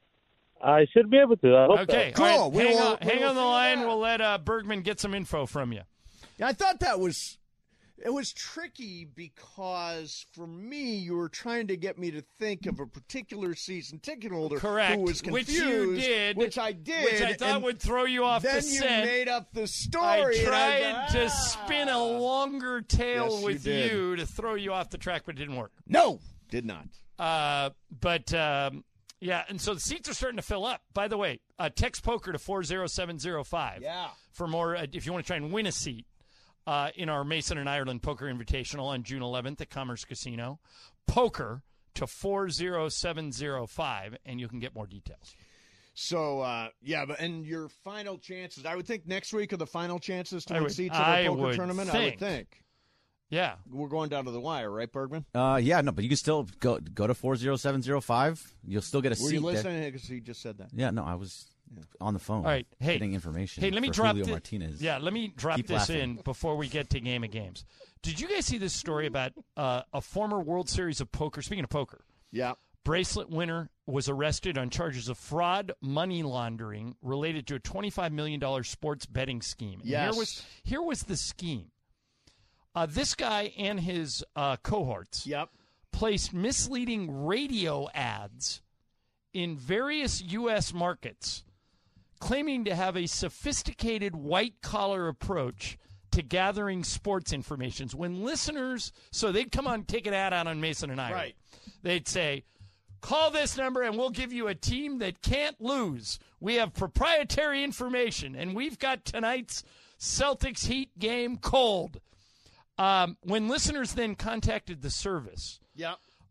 I should be able to. I hope Okay. so. All right. We Hang will- on, we hang will on the figure line. that out. We'll let uh, Bergman get some info from you. Yeah, I thought that was it was tricky because for me, you were trying to get me to think of a particular season ticket holder Correct. who was Which confused, you did. which I did, Which I thought and would throw you off then the you scent. made up the I story. and tried I to was, spin a longer tail Yes, you with did. you to throw you off the track, but it didn't work. No, did not. Uh, but um, yeah, and so the seats are starting to fill up. By the way, uh, text poker to four zero seven zero five. Yeah. For more, uh, if you want to try and win a seat uh, in our Mason and Ireland Poker Invitational on June eleventh at Commerce Casino, poker to four zero seven zero five, and you can get more details. So uh, yeah, but and your final chances, I would think next week are the final chances to I win would- seats at I our poker would tournament. I think. would think. Yeah. We're going down to the wire, right, Bergman? Uh, yeah, no, but you can still go go to four zero seven zero five. You'll still get a Were seat you there. listening? Because he just said that. Yeah, no, I was on the phone. All right, hey, getting information. Hey, let me for drop Julio thi- Martinez. Yeah, let me drop Keep this laughing. in before we get to Game of Games. Did you guys see this story about uh, a former World Series of Poker? Speaking of poker, yeah, bracelet winner was arrested on charges of fraud, money laundering related to a twenty-five million dollars sports betting scheme. And Yes. here was here was the scheme. Uh, this guy and his uh, cohorts yep. placed misleading radio ads in various U S markets, claiming to have a sophisticated white-collar approach to gathering sports information. When listeners, so they'd come on, take an ad out on Mason and I. Right. They'd say, call this number and we'll give you a team that can't lose. We have proprietary information, and we've got tonight's Celtics Heat game cold. Um, when listeners then contacted the service, Yep.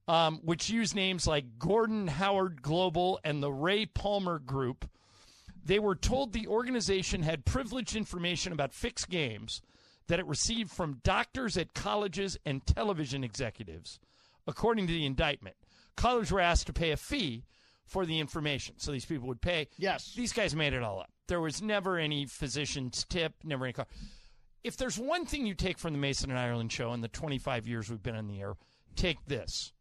um, which use names like Gordon Howard Global and the Ray Palmer Group. They were told the organization had privileged information about fixed games that it received from doctors at colleges and television executives, according to the indictment. Colleges were asked to pay a fee for the information, so these people would pay. Yes. These guys made it all up. There was never any physician's tip, never any car. If there's one thing you take from the Mason and Ireland show in the twenty-five years we've been on the air, take this.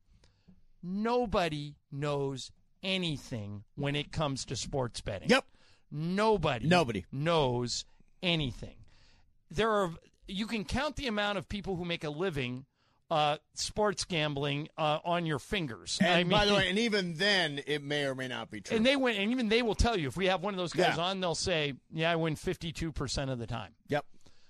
Nobody knows anything when it comes to sports betting. Yep. Nobody. Nobody knows anything. There are you can count the amount of people who make a living uh, sports gambling uh, on your fingers. And I mean, by the way, and even then, it may or may not be true. and they win, and even they will tell you if we have one of those guys Yeah. on, they'll say, "Yeah, I win fifty-two percent of the time." Yep.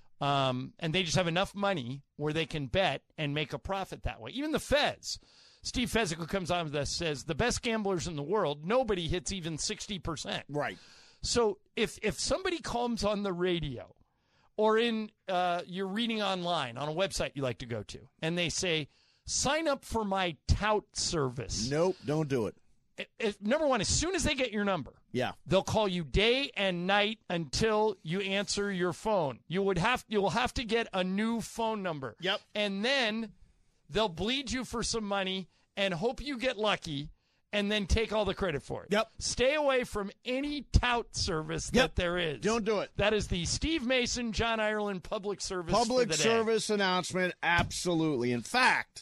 Um, and they just have enough money where they can bet and make a profit that way. Even the Feds. Steve Fezzik, who comes on with us, says the best gamblers in the world, nobody hits even sixty percent. Right. So if if somebody comes on the radio or in uh, you're reading online on a website you like to go to, and they say, sign up for my tout service. Nope, don't do it. If, if, number one, as soon as they get your number, Yeah. they'll call you day and night until you answer your phone. You would have you will have to get a new phone number. Yep. And then they'll bleed you for some money and hope you get lucky and then take all the credit for it. Yep. Stay away from any tout service Yep. that there is. Don't do it. That is the Steve Mason, John Ireland public service Public for the day. service announcement, absolutely. In fact,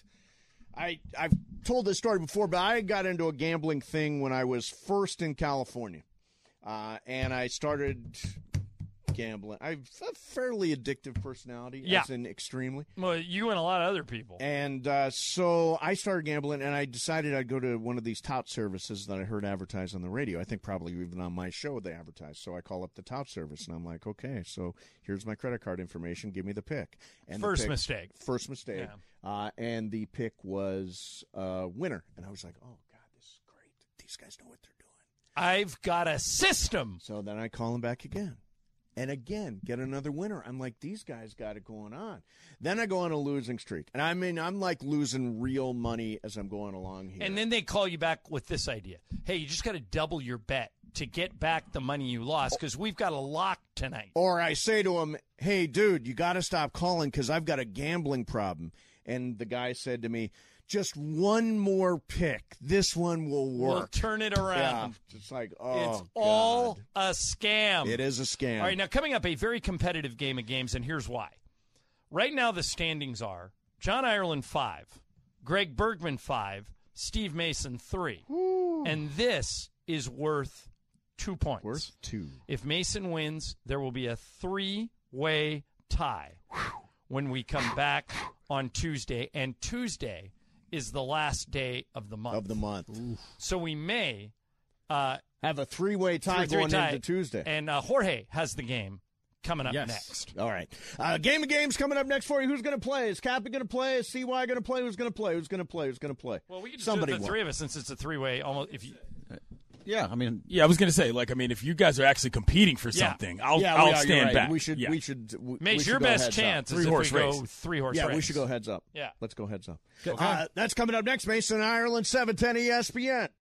I I've told this story before, but I got into a gambling thing when I was first in California, uh, and I started gambling. I have a fairly addictive personality, Yeah. as in extremely. Well, you and a lot of other people. And uh, so I started gambling, and I decided I'd go to one of these tout services that I heard advertised on the radio. I think probably even on my show they advertised. So I call up the tout service, and I'm like, okay, so here's my credit card information. Give me the pick. And the First pick- mistake. First mistake. Uh, and the pick was uh, winner. And I was like, oh, God, this is great. These guys know what they're doing. I've got a system. So then I call them back again. And again, get another winner. I'm like, these guys got it going on. Then I go on a losing streak. And I mean, I'm like losing real money as I'm going along here. And then they call you back with this idea. Hey, you just got to double your bet to get back the money you lost because we've got a lock tonight. Or I say to him, hey, dude, you got to stop calling because I've got a gambling problem. And the guy said to me, just one more pick. This one will work. We'll turn it around. Yeah, it's like, oh, It's God. all a scam. It is a scam. All right, now coming up, a very competitive game of games, and here's why. Right now, the standings are John Ireland five, Greg Bergman five, Steve Mason three. And this is worth two points. Worth two. If Mason wins, there will be a three-way tie when we come back on Tuesday. And Tuesday is the last day of the month. Of the month. So we may uh, have a three-way tie three-way going tie. into Tuesday. And uh, Jorge has the game coming up Yes. next. All right. Uh, game of games coming up next for you. Who's going to play? Is Cappy going to play? Is C Y going to play? Who's going to play? Who's going to play? Who's going to play? Well, we can just Somebody do it, the won. three of us, since it's a three-way. Almost, if you, Yeah, I mean, Yeah, I was going to say, like, I mean, if you guys are actually competing for Yeah. something, I'll, Yeah, we I'll are, you're stand right. back. We should. Yeah. We should. We, Mace, we should your go best heads chance up. is if Three-horse we go race. three-horse Yeah, race. we should go heads up. Yeah. Let's go heads up. Okay. Uh, that's coming up next. Mason Ireland, seven ten E S P N.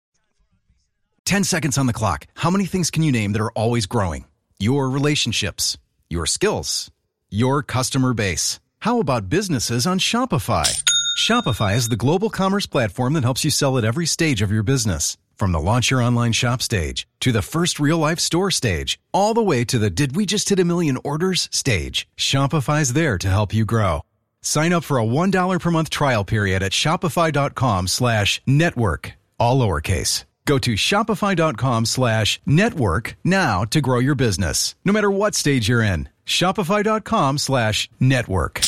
ten seconds on the clock. How many things can you name that are always growing? Your relationships, your skills, your customer base. How about businesses on Shopify? Shopify is the global commerce platform that helps you sell at every stage of your business. From the launch your online shop stage to the first real-life store stage, all the way to the did we just hit a million orders stage. Shopify's there to help you grow. Sign up for a one dollar per month trial period at shopify.com slash network, all lowercase. Go to shopify.com slash network now to grow your business, no matter what stage you're in. Shopify.com slash network.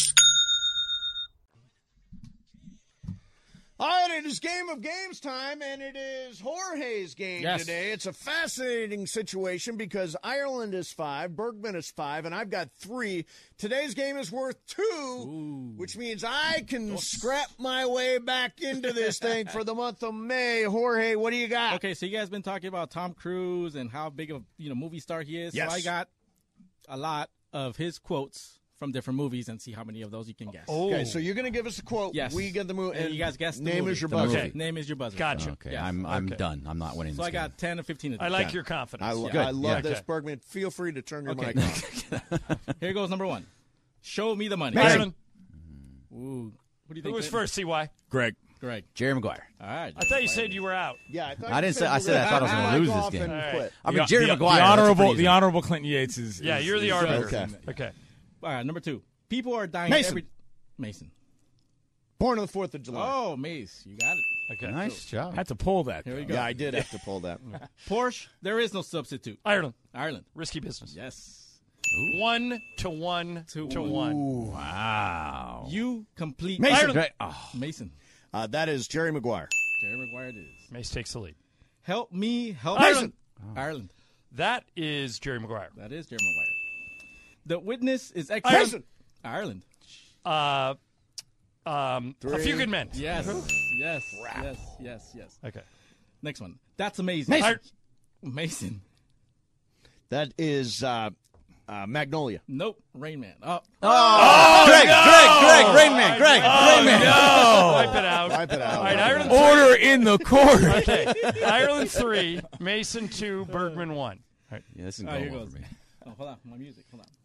All right, it is Game of Games time, and it is Jorge's game Yes. today. It's a fascinating situation because Ireland is five, Bergman is five, and I've got three. Today's game is worth two, which means I can scrap my way back into this thing for the month of May. Jorge, what do you got? Okay, so you guys been talking about Tom Cruise and how big of you know movie star he is. Yes. So I got a lot of his quotes from different movies and see how many of those you can guess. Okay, so you're going to give us a quote. Yes. We get the movie. And you guys guess the Name movie. is your The buzzer. movie. Name is your buzzer. Gotcha. Okay, Yes. I'm I'm Okay. done. I'm not winning So this I got game. ten or fifteen of I these. like Yeah. your confidence. I, lo- Good. I love Yeah. this, Bergman. Feel free to turn your Okay. mic off. Here goes number one. Show me the money. Ireland. Ooh. What do you Who think? was Clinton? first, C Y? Greg. Greg. Jerry Maguire. All right. I thought you said you were out. Yeah, I, thought I you didn't said say- I you said were I thought I was gonna gonna lose mic this off game. and All right. quit. I mean, The- Jerry the, Maguire. The that's a honorable, pretty easy the one. honorable Clinton Yates is. Yeah, is- you're the is- arbiter. Okay. Okay. All right, number two. People are dying Mason. every... Mason. Born on the fourth of July. Oh, Mace. You got it. Okay. Nice job. Had to pull that. Here we go. Yeah, I did have to pull that. Porsche, there is no substitute. Ireland. Ireland. Risky business. Yes. One to one to, To one. Wow. You complete... Mason. Ireland. Great. Oh. Mason. Uh, that is Jerry Maguire. Jerry Maguire it is. Mace takes the lead. Help me help... Ireland. Ireland. That is Jerry Maguire. That is Jerry Maguire. The witness is... Ex- Ireland. Ireland. Uh, um, a few good men. Yes. Yes. Yes. Yes. Yes. Okay. Next one. That's amazing. Mason. Ireland. Mason. That is uh, uh, Magnolia. Nope. Rain Man. Oh. Oh, Greg, Greg, Greg, Rain Man, Greg, Rain Man. No. Wipe it out. Wipe it out. All right, Ireland. Order in the court. Okay. Ireland three, Mason two, Bergman one. All right. Yeah, this is All right, going here well goes. for me. Oh, hold on. My music. Hold on.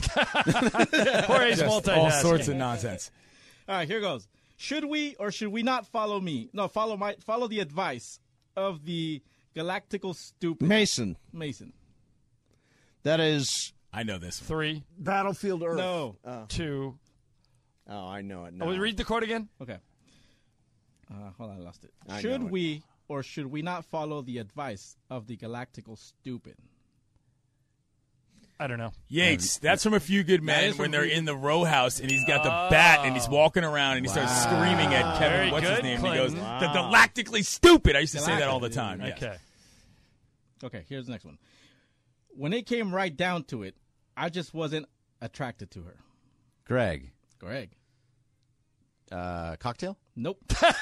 Jorge's Just multitasking. all sorts of nonsense. All right, here goes. Should we or should we not follow me? No, follow my follow the advice of the Galactical Stupid Mason. Mason. That is I know this one. Three, Battlefield Earth. No. Oh, two. oh I know it now. Oh, read the quote again. Okay. Uh, hold on, I lost it. I should know it. we or should we not follow the advice of the Galactical Stupid? I don't know. Yates. That's from A Few Good That Men is from when they're Few- in the row house and he's got the bat and he's walking around and he starts screaming at Kevin. Very What's his good, name? And Clinton. he goes, "The galactically stupid." I used to say that all the Galactic. time. Yes. Okay. Okay, here's the next one. When it came right down to it, I just wasn't attracted to her. Greg, Greg. uh, cocktail. Nope.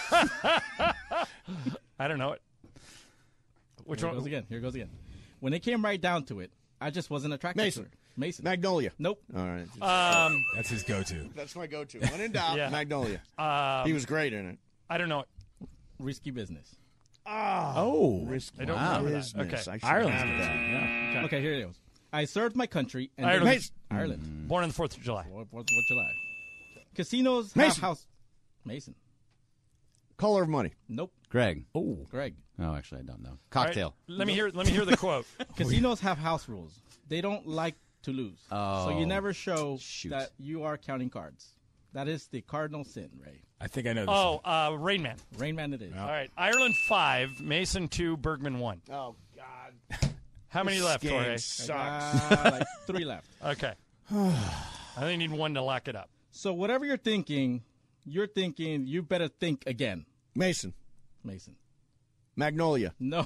I don't know it. Which Here one? goes again. Here goes again. When it came right down to it, I just wasn't attracted Mason. to her. Mason. Magnolia. Nope. All right. Um, That's his go-to. That's my go-to. When in doubt, Yeah. Magnolia. um, He was great in it. I don't know it. Risky business. Oh, Risky I don't Wow. remember that. business. Okay. I should Ireland's have good. that. Yeah. Okay. Okay, here it goes. I served my country and Ireland. Mason. Ireland. Born on the fourth of July. Fourth Fourth of July. Casinos Mason. have house. Mason. Color of Money. Nope. Greg. Oh, Greg. Oh, actually, I don't know. All right, Cocktail. let me hear. Let me hear the quote. Casinos have house rules. They don't like to lose. Oh, so you never show shoot. that you are counting cards. That is the cardinal sin, Ray. I think I know this. Oh, uh, Rain Man. Rain Man it is. All right, Ireland five, Mason two, Bergman one. Oh, God. How many left, Game Jorge? sucks. Uh, like three left. Okay. I only need one to lock it up. So whatever you're thinking, you're thinking you better think again. Mason. Mason. Magnolia. No.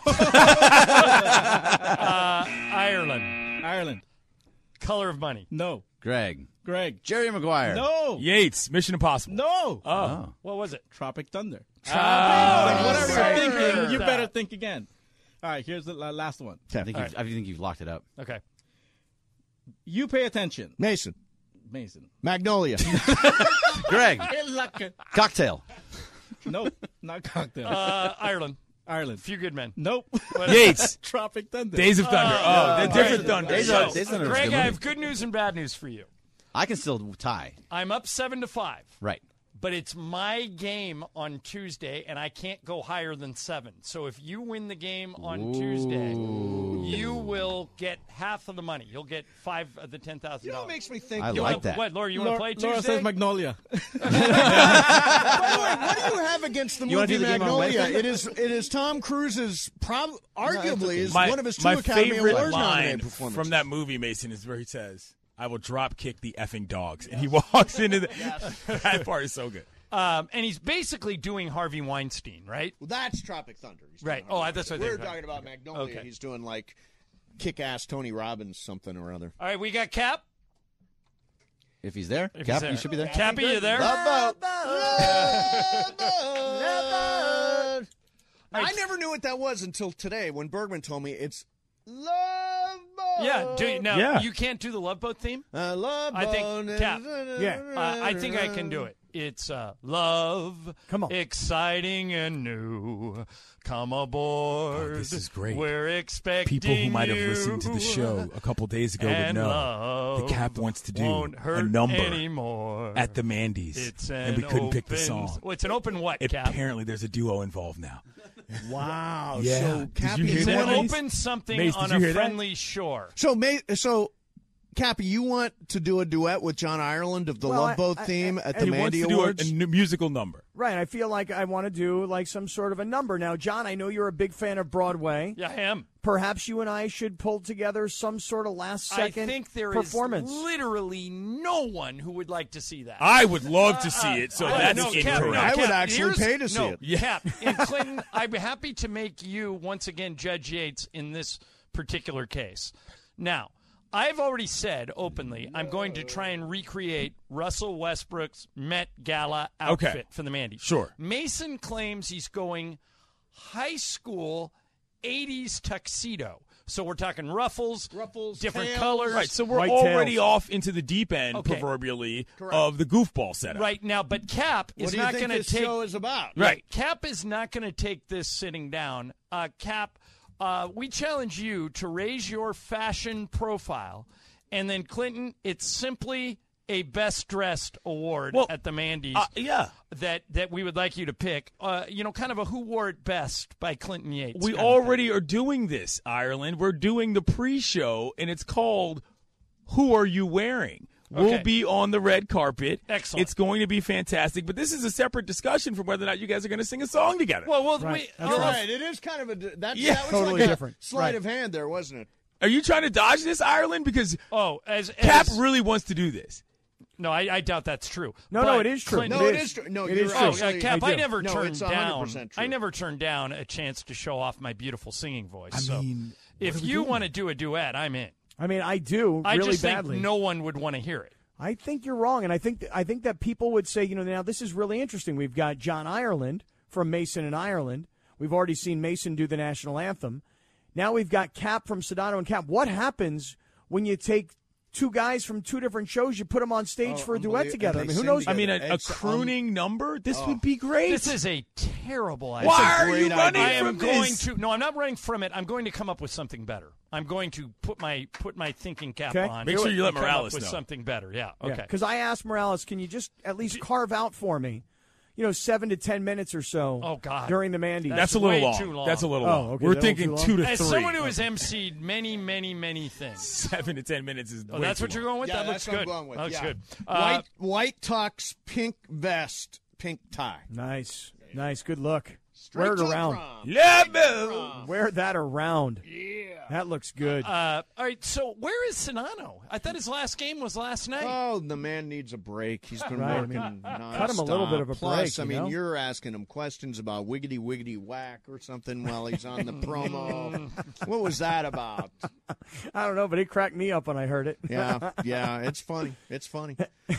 Uh, Ireland. Ireland. Color of Money. No. Greg. Greg. Jerry Maguire. No. Yates. Mission Impossible. No. Oh. Oh. What was it? Tropic Thunder. Ah, Like, whatever right. you're thinking, you That. better think again. All right, here's the la- last one. I think, All you've, right. I think you've locked it up. Okay. You pay attention. Mason. Mason. Magnolia. Greg. Cocktail. Nope. Not cocktail. Uh, Ireland. Ireland. Few Good Men. Nope. Yates. Tropic Thunder. Days of Thunder. Uh, oh, the different Thunder. Days So, of- Days of Thunder was a Greg, good I movie. have good news and bad news for you. I can still tie. I'm up seven to five. Right. But it's my game on Tuesday, and I can't go higher than seven. So if you win the game on Ooh. Tuesday, you will get half of the money. You'll get five of the ten thousand You know dollars. what makes me think? I You like wanna- that. What, Laura? You want to Laura, play Tuesday? Laura says Magnolia. By the way, what do you have against the You wanna movie do the game on Magnolia? Wednesday? It is it is Tom Cruise's prob arguably is My, one of his two my Academy favorite Award line nominated performances. from that movie, Mason, is where he says, "I will drop kick the effing dogs," and he walks into the. That part is so good. Um, and he's basically doing Harvey Weinstein, right? Well, that's Tropic Thunder. He's Right. doing Oh, Harvey that's what Weinstein. they're We're talking about Magnolia. Okay. He's doing like kick-ass Tony Robbins something or other. All right, we got Cap. If he's there, If Cap, he's there. you should be there. Cappy, you there? Love boat. Love boat. I never knew what that was until today when Bergman told me it's Love Boat. Boat. Yeah, do you, now Yeah. you can't do the Love Boat theme? Uh, love I Boat. think Cap. Yeah. Uh, I think I can do it. It's uh, love, Come on, exciting and new. Come aboard. Oh, this is great. We're expecting People who might have you, listened to the show a couple days ago would and know love the Cap wants to do won't a hurt number anymore. at the Mandy's, It's and we an couldn't pick the open- song. Well, it's an open what, It- Cap? Apparently, there's a duo involved now. Wow. Yeah. So Did Cappy, you hear It's that, an Mace? open something Mace, on did you a hear that? friendly shore. So, May, so Cappy, you want to do a duet with John Ireland of the Well, Love I- Boat I- theme I- at he the He wants Mandy to do a, Awards? a n- musical number. right. I feel like I want to do like some sort of a number. Now, John, I know you're a big fan of Broadway. Yeah, I am. Perhaps you and I should pull together some sort of last second I think there is performance. literally no one who would like to see that. I would love to see it, so Uh, that's no, Cap, incorrect. no, I would Cap, actually here's- pay to see no, it. Yeah. Cap, and Clinton, I'm happy to make you, once again, Judge Yates in this particular case. Now, I've already said openly I'm going to try and recreate Russell Westbrook's Met Gala outfit Okay. for the Mandy. Sure. Mason claims he's going high school eighties tuxedo. So we're talking ruffles, Ruffles, different tails. colors. Right, so we're White already tails. off into the deep end, Okay. proverbially, Correct. of the goofball setup. Right now, but Cap What is do you not think going to this take. show is about? Right. Cap is not going to take this sitting down. Uh, Cap, uh, we challenge you to raise your fashion profile, and then Clinton, it's simply a best dressed award Well, at the Mandy's. Uh, yeah. that that we would like you to pick. Uh, you know, kind of a Who Wore It Best by Clinton Yates. We kind of already are doing this, Ireland. We're doing the pre-show, and it's called Who Are You Wearing? We'll Okay. be on the red carpet. Excellent. It's going to be fantastic, but this is a separate discussion from whether or not you guys are going to sing a song together. Well, well, Right. we, That's You're uh, right. It is kind of a that's, Yeah. that was Totally like a different. sleight Right. of hand there, wasn't it? Are you trying to dodge this, Ireland? Because oh, as, Cap as really wants to do this. no, I, I doubt that's true. No, But no, it is true. Clinton- No, It it is. is true. No, It you're is Oh, true. actually, uh, Cap, I I, do. never No, turned it's one down. hundred percent true. I never turned down a chance to show off my beautiful singing voice. I so mean, if what are we you doing? want to do a duet, I'm in. I mean, I do I really just badly. think no one would want to hear it. I think you're wrong, and I think I think that people would say, you know, now this is really interesting. We've got John Ireland from Mason and Ireland. We've already seen Mason do the national anthem. Now we've got Cap from Sedano and Cap. What happens when you take two guys from two different shows, you put them on stage Oh, for a duet unbelievable. together? I And mean, they who sing knows? I mean, a, a It's, um, crooning number? This oh. would be great. This is a terrible idea. Why are great you running I am from going this? to no, I'm not running from it. I'm going to come up with something better. I'm going to put my put my thinking cap Okay. on. Make sure you let and come Morales up with know. something better. Yeah. Okay. Because I asked Morales, can you just at least carve out for me, you know, seven to ten minutes or so Oh, God. during the Mandy? That's a little way long. too long. That's a little Oh, long. okay, We're that thinking won't two too to As three. someone who has emceed many, many, many things. Seven to ten minutes is Oh, way that's too what you're long. going with? Yeah, that that's looks what I'm good. going with. That looks yeah. good. White Uh, white tux, pink vest, pink tie. Nice. Nice. Good look. Straight Wear it to the around. prom. Yeah, Straight to the boo. prom. Wear that around. Yeah. That looks good. Uh, all right. So where is Sinano? I thought his last game was last night. Oh, the man needs a break. He's been Right, I working mean, nonstop. cut him a little bit of a Plus, break, I you mean, know? you're asking him questions about wiggity wiggity whack or something while he's on the promo. What was that about? I don't know, but it cracked me up when I heard it. Yeah, yeah, it's funny. It's funny.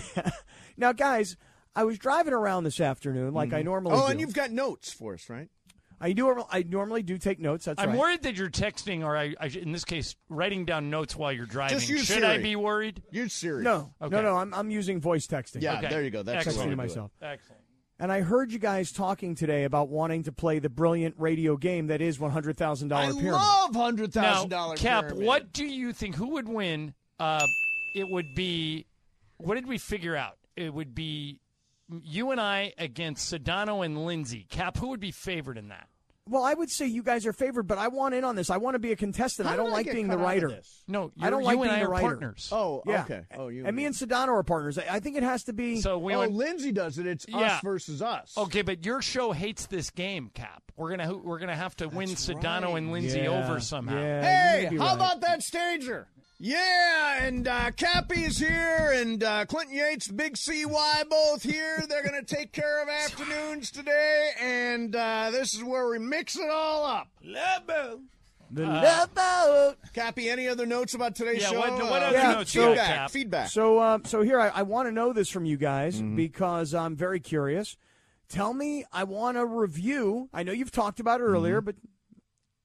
Now, guys, I was driving around this afternoon like I normally Oh, do. and you've got notes for us, right? I do. I normally do take notes. That's I'm right. worried that you're texting, or I, I, in this case, writing down notes while you're driving. Just use Should I Siri. be worried? Use Siri. No, Okay. no, no. I'm I'm using voice texting. Yeah, Okay. there you go. That's the way Texting to to do myself. Excellent. And I heard you guys talking today about wanting to play the brilliant radio game that is one hundred thousand I dollar pyramid. love hundred thousand Now, dollar Cap, pyramid. what do you think? Who would win? Uh, it would be. What did we figure out? It would be you and I against Sedano and Lindsay. Cap, who would be favored in that? Well, I would say you guys are favored, but I want in on this. I want to be a contestant. How I don't did I like get being cut the out of writer. this? No, I don't you like and being I the are writer. partners. Oh, Yeah. okay. Oh, you. And me and Sedano are partners. I I think it has to be. So we oh, went. Lindsay does it. It's Yeah. us versus us. Okay, but your show hates this game, Cap. We're gonna we're gonna have to win Sedano right. and Lindsay Yeah, over somehow. yeah. Hey, you may be how right. about that stager? Yeah, and uh, Cappy's here, and uh, Clinton Yates, Big C Y, both here. They're going to take care of afternoons today, and uh, this is where we mix it all up. Lebo. The Uh, love boat. Cappy, any other notes about today's Yeah, show? what- what Uh, other Yeah, notes you got, feedback, Cap? feedback. So, um, so here I, I want to know this from you guys Mm-hmm. because I'm very curious. Tell me, I want to review. I know you've talked about it earlier, Mm-hmm. but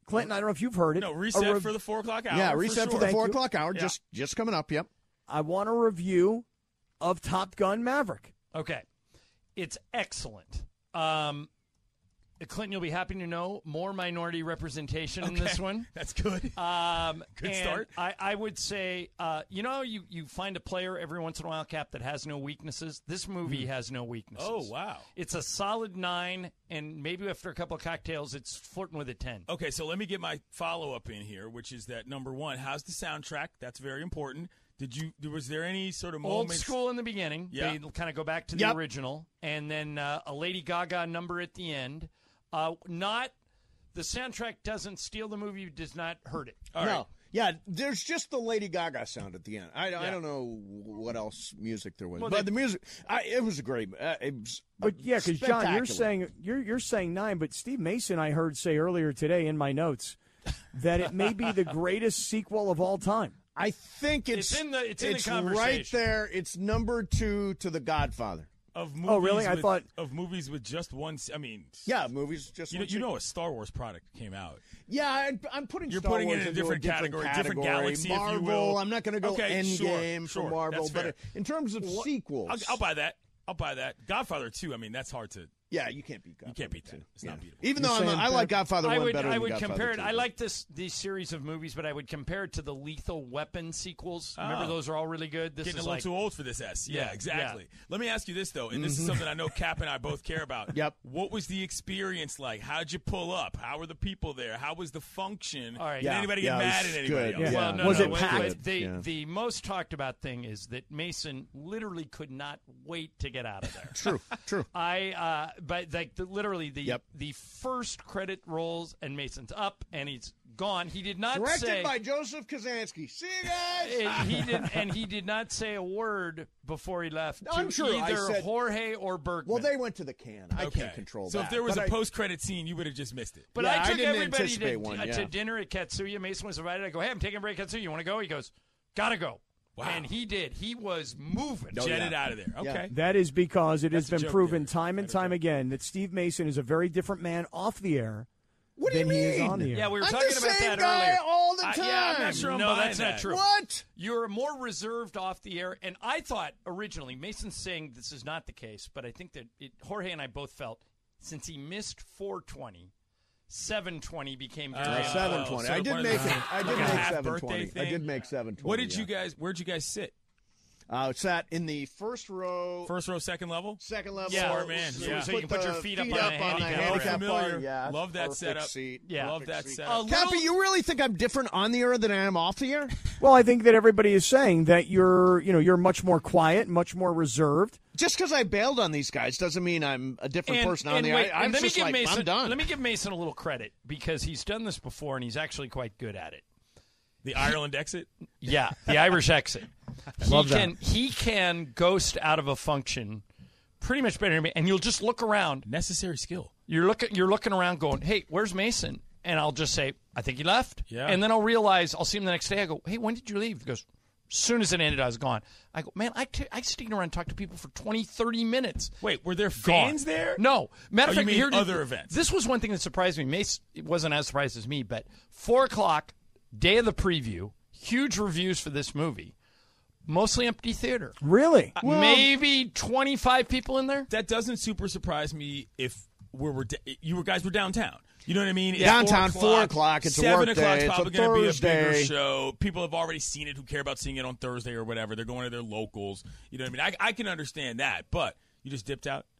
Clinton, I don't know if you've heard it. No, reset A rev- for the four o'clock hour. Yeah, reset for, sure. the Thank four you. o'clock hour. Yeah. Just just coming up. Yep. I want a review of Top Gun Maverick. Okay. It's excellent. Um, Clinton, you'll be happy to know more minority representation in Okay. this one. That's good. Um, Good and start. I, I would say, uh, you know, you, you find a player every once in a while, Cap, that has no weaknesses. This movie has no weaknesses. Oh, wow. It's a solid nine, and maybe after a couple of cocktails, it's flirting with a ten. Okay, so let me get my follow-up in here, which is that, number one, how's the soundtrack? That's very important. Did you? Was there any sort of Old moments? school in the beginning. Yeah. They kind of go back to Yep. the original, and then uh, a Lady Gaga number at the end. Uh, not the soundtrack doesn't steal the movie, does not hurt it. All no. right. Yeah, there's just the Lady Gaga sound at the end. I, I Yeah. don't know what else music there was, Well, but they- the music, I, it was a great. Uh, it was But yeah, because John, you're spectacular. saying you're you're saying nine, but Steve Mason, I heard say earlier today in my notes that it may be the greatest sequel of all time. I think it's It's in the- it's in the right conversation. there. It's number two to The Godfather. Of movies Oh, really? I with- thought- of movies with just one. s- I mean, Yeah, movies just. you know, one you know, sequel. a Star Wars product came out. Yeah, I, I'm putting. You're Star putting it Wars in a into different category, different galaxy, if you Marvel. will. I'm not going to go Okay, sure, Endgame sure, for Marvel, that's but fair. in terms of What- sequels, I'll, I'll buy that. I'll buy that. Godfather two. I mean, that's hard to. yeah, you can't beat. Godfather You can't beat that. two. It's Yeah. not beatable. Even You're though I'm, saying I like better- Godfather I one would, better I than would Godfather compare it. two. I like this these series of movies, but I would compare it to the Lethal Weapon sequels. Remember, Oh. those are all really good. This Getting is a little like too old for this S. Yeah, Yeah, exactly. Let me ask you this though, and this is Mm-hmm. something I know Cap and I both care about. Yep. What was the experience like? How'd you pull up? How were the people there? How was the function? All right. Did Yeah, anybody yeah, get it mad was at anybody good. else? Yeah. Well, no, Was no, it wait, packed? wait. The, Yeah. the most talked about thing is that Mason literally could not wait to get out of there. True, true. I, uh, but like the, literally the Yep. the first credit rolls and Mason's up and he's gone. He did not Directed say by Joseph Kazansky. See you guys. and he did, and he did not say a word before he left. No, to I'm sure I either said- Jorge or Bergman. Well, they went to the can. I Okay. can't control So that. if there was but a I- post-credit scene, you would have just missed it. But Yeah, I I took didn't everybody anticipate to, one, uh, yeah. to dinner at Katsuya. Mason was invited. I go, hey, I'm taking a break at Katsuya. You want to go? He goes, gotta go. Wow. And he did. He was moving. Oh, Jetted yeah. out of there. Yeah. Okay. That is because it That's a has been joke proven there. time and That's a time joke. again that Steve Mason is a very different man off the air What do you than he is mean? on the air. Yeah, we were I'm talking the about same that guy earlier. all the I- time. yeah, I'm not sure I'm no, buying that's not that. true. What? You're more reserved off the air, and I thought originally Mason's saying this is not the case, but I think that it, Jorge and I both felt since he missed four twenty, seven twenty became very Uh, Uh, important. seven twenty. so I did one of make those- it. I did like a make half seven birthday twenty. I thing? did make seven twenty. What did yeah. you guys? Where'd you guys sit? Uh, sat in the first row, First row, second level. second level. Yeah, Smart man. So, Yeah. So you can put your feet up on the the handicap handicap bar. bar. Familiar. Yeah, Love that perfect setup. Seat. Yeah. Love that Perfect seat. setup. A Cappy, little- you really think I'm different on the air than I am off the air? Well, I think that everybody is saying that you're, you know, you're much more quiet, much more reserved. Just because I bailed on these guys doesn't mean I'm a different And, person on and the wait, air. and I'm let me just give like, Mason, I'm done. Let me give Mason a little credit because he's done this before and he's actually quite good at it. The Ireland exit. Yeah, the Irish exit. He Love that. can he can ghost out of a function pretty much better than me, and you'll just look around. Necessary skill. You're looking you're looking around, going, "Hey, where's Mason?" And I'll just say, "I think he left." Yeah. And then I'll realize I'll see him the next day. I go, "Hey, when did you leave?" He goes, "As soon as it ended, I was gone." I go, "Man, I t- I stayed around and talked to people for twenty, thirty minutes." Wait, were there Gone. fans there? No. Matter Oh, of you fact, mean here other events? This was one thing that surprised me. Mace wasn't as surprised as me, but four o'clock, day of the preview, huge reviews for this movie, mostly empty theater. Really? Uh, Maybe twenty-five people in there. That doesn't super surprise me if we were da- you were guys were downtown. You know what I mean? It's Downtown, four o'clock, it's a seven work o'clock. day, It's it's a probably going to be a bigger Thursday. show. People have already seen it who care about seeing it on Thursday or whatever. They're going to their locals. You know what I mean? I, I can understand that, but you just dipped out.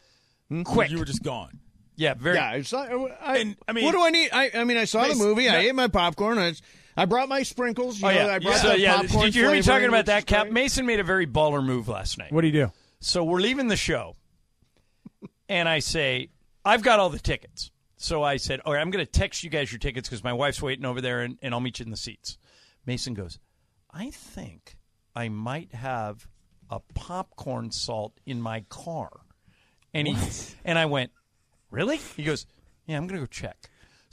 Quick. You were just gone. Yeah, very. Yeah, I saw, I, And, I mean- what do I need? I, I mean, I saw Nice. the movie. I No. ate my popcorn. I, I brought my sprinkles. You Oh, know, yeah. I brought So, the yeah. popcorn Did you hear me flavoring, talking about which that, is Cap? great. Mason made a very baller move last night. What do you do? So we're leaving the show, and I say, I've got all the tickets. So I said, all right, I'm going to text you guys your tickets because my wife's waiting over there, and, and I'll meet you in the seats. Mason goes, I think I might have a popcorn salt in my car. And he and I went, really? He goes, yeah, I'm going to go check.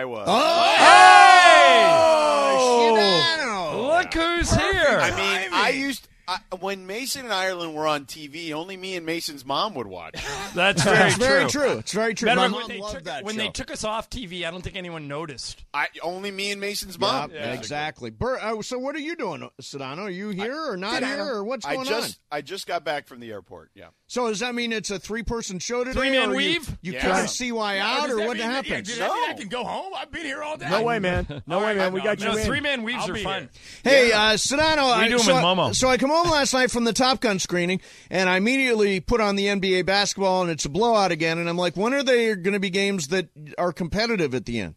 Iowa. Oh! Oh! Look who's here. I mean, I used I, when Mason and Ireland were on T V, only me and Mason's mom would watch. That's very That's true. very true. It's very true. Matter My of mom fact, when they loved took, that when show. they took us off T V, I don't think anyone noticed. I only me and Mason's mom. Yeah, exactly. Bur- uh, so what are you doing, Sedano? Are you here or not here, or what's I going just, on? I just got back from the airport. Yeah. So does that mean it's a three-person show today? Three-man or weave? You, you Yeah. couldn't see why Yeah, out, does or that what mean that- yeah, happened? does that mean I can go home? I've been here all day. No way, man. No All way, right, man. We no, got no, you in. Three-man weaves I'll are be fun. Hey, uh, Sedano, We I, do 'em so, with Momo. so I come home last night from the Top Gun screening, and I immediately put on the N B A basketball, and it's a blowout again. And I'm like, when are there going to be games that are competitive at the end?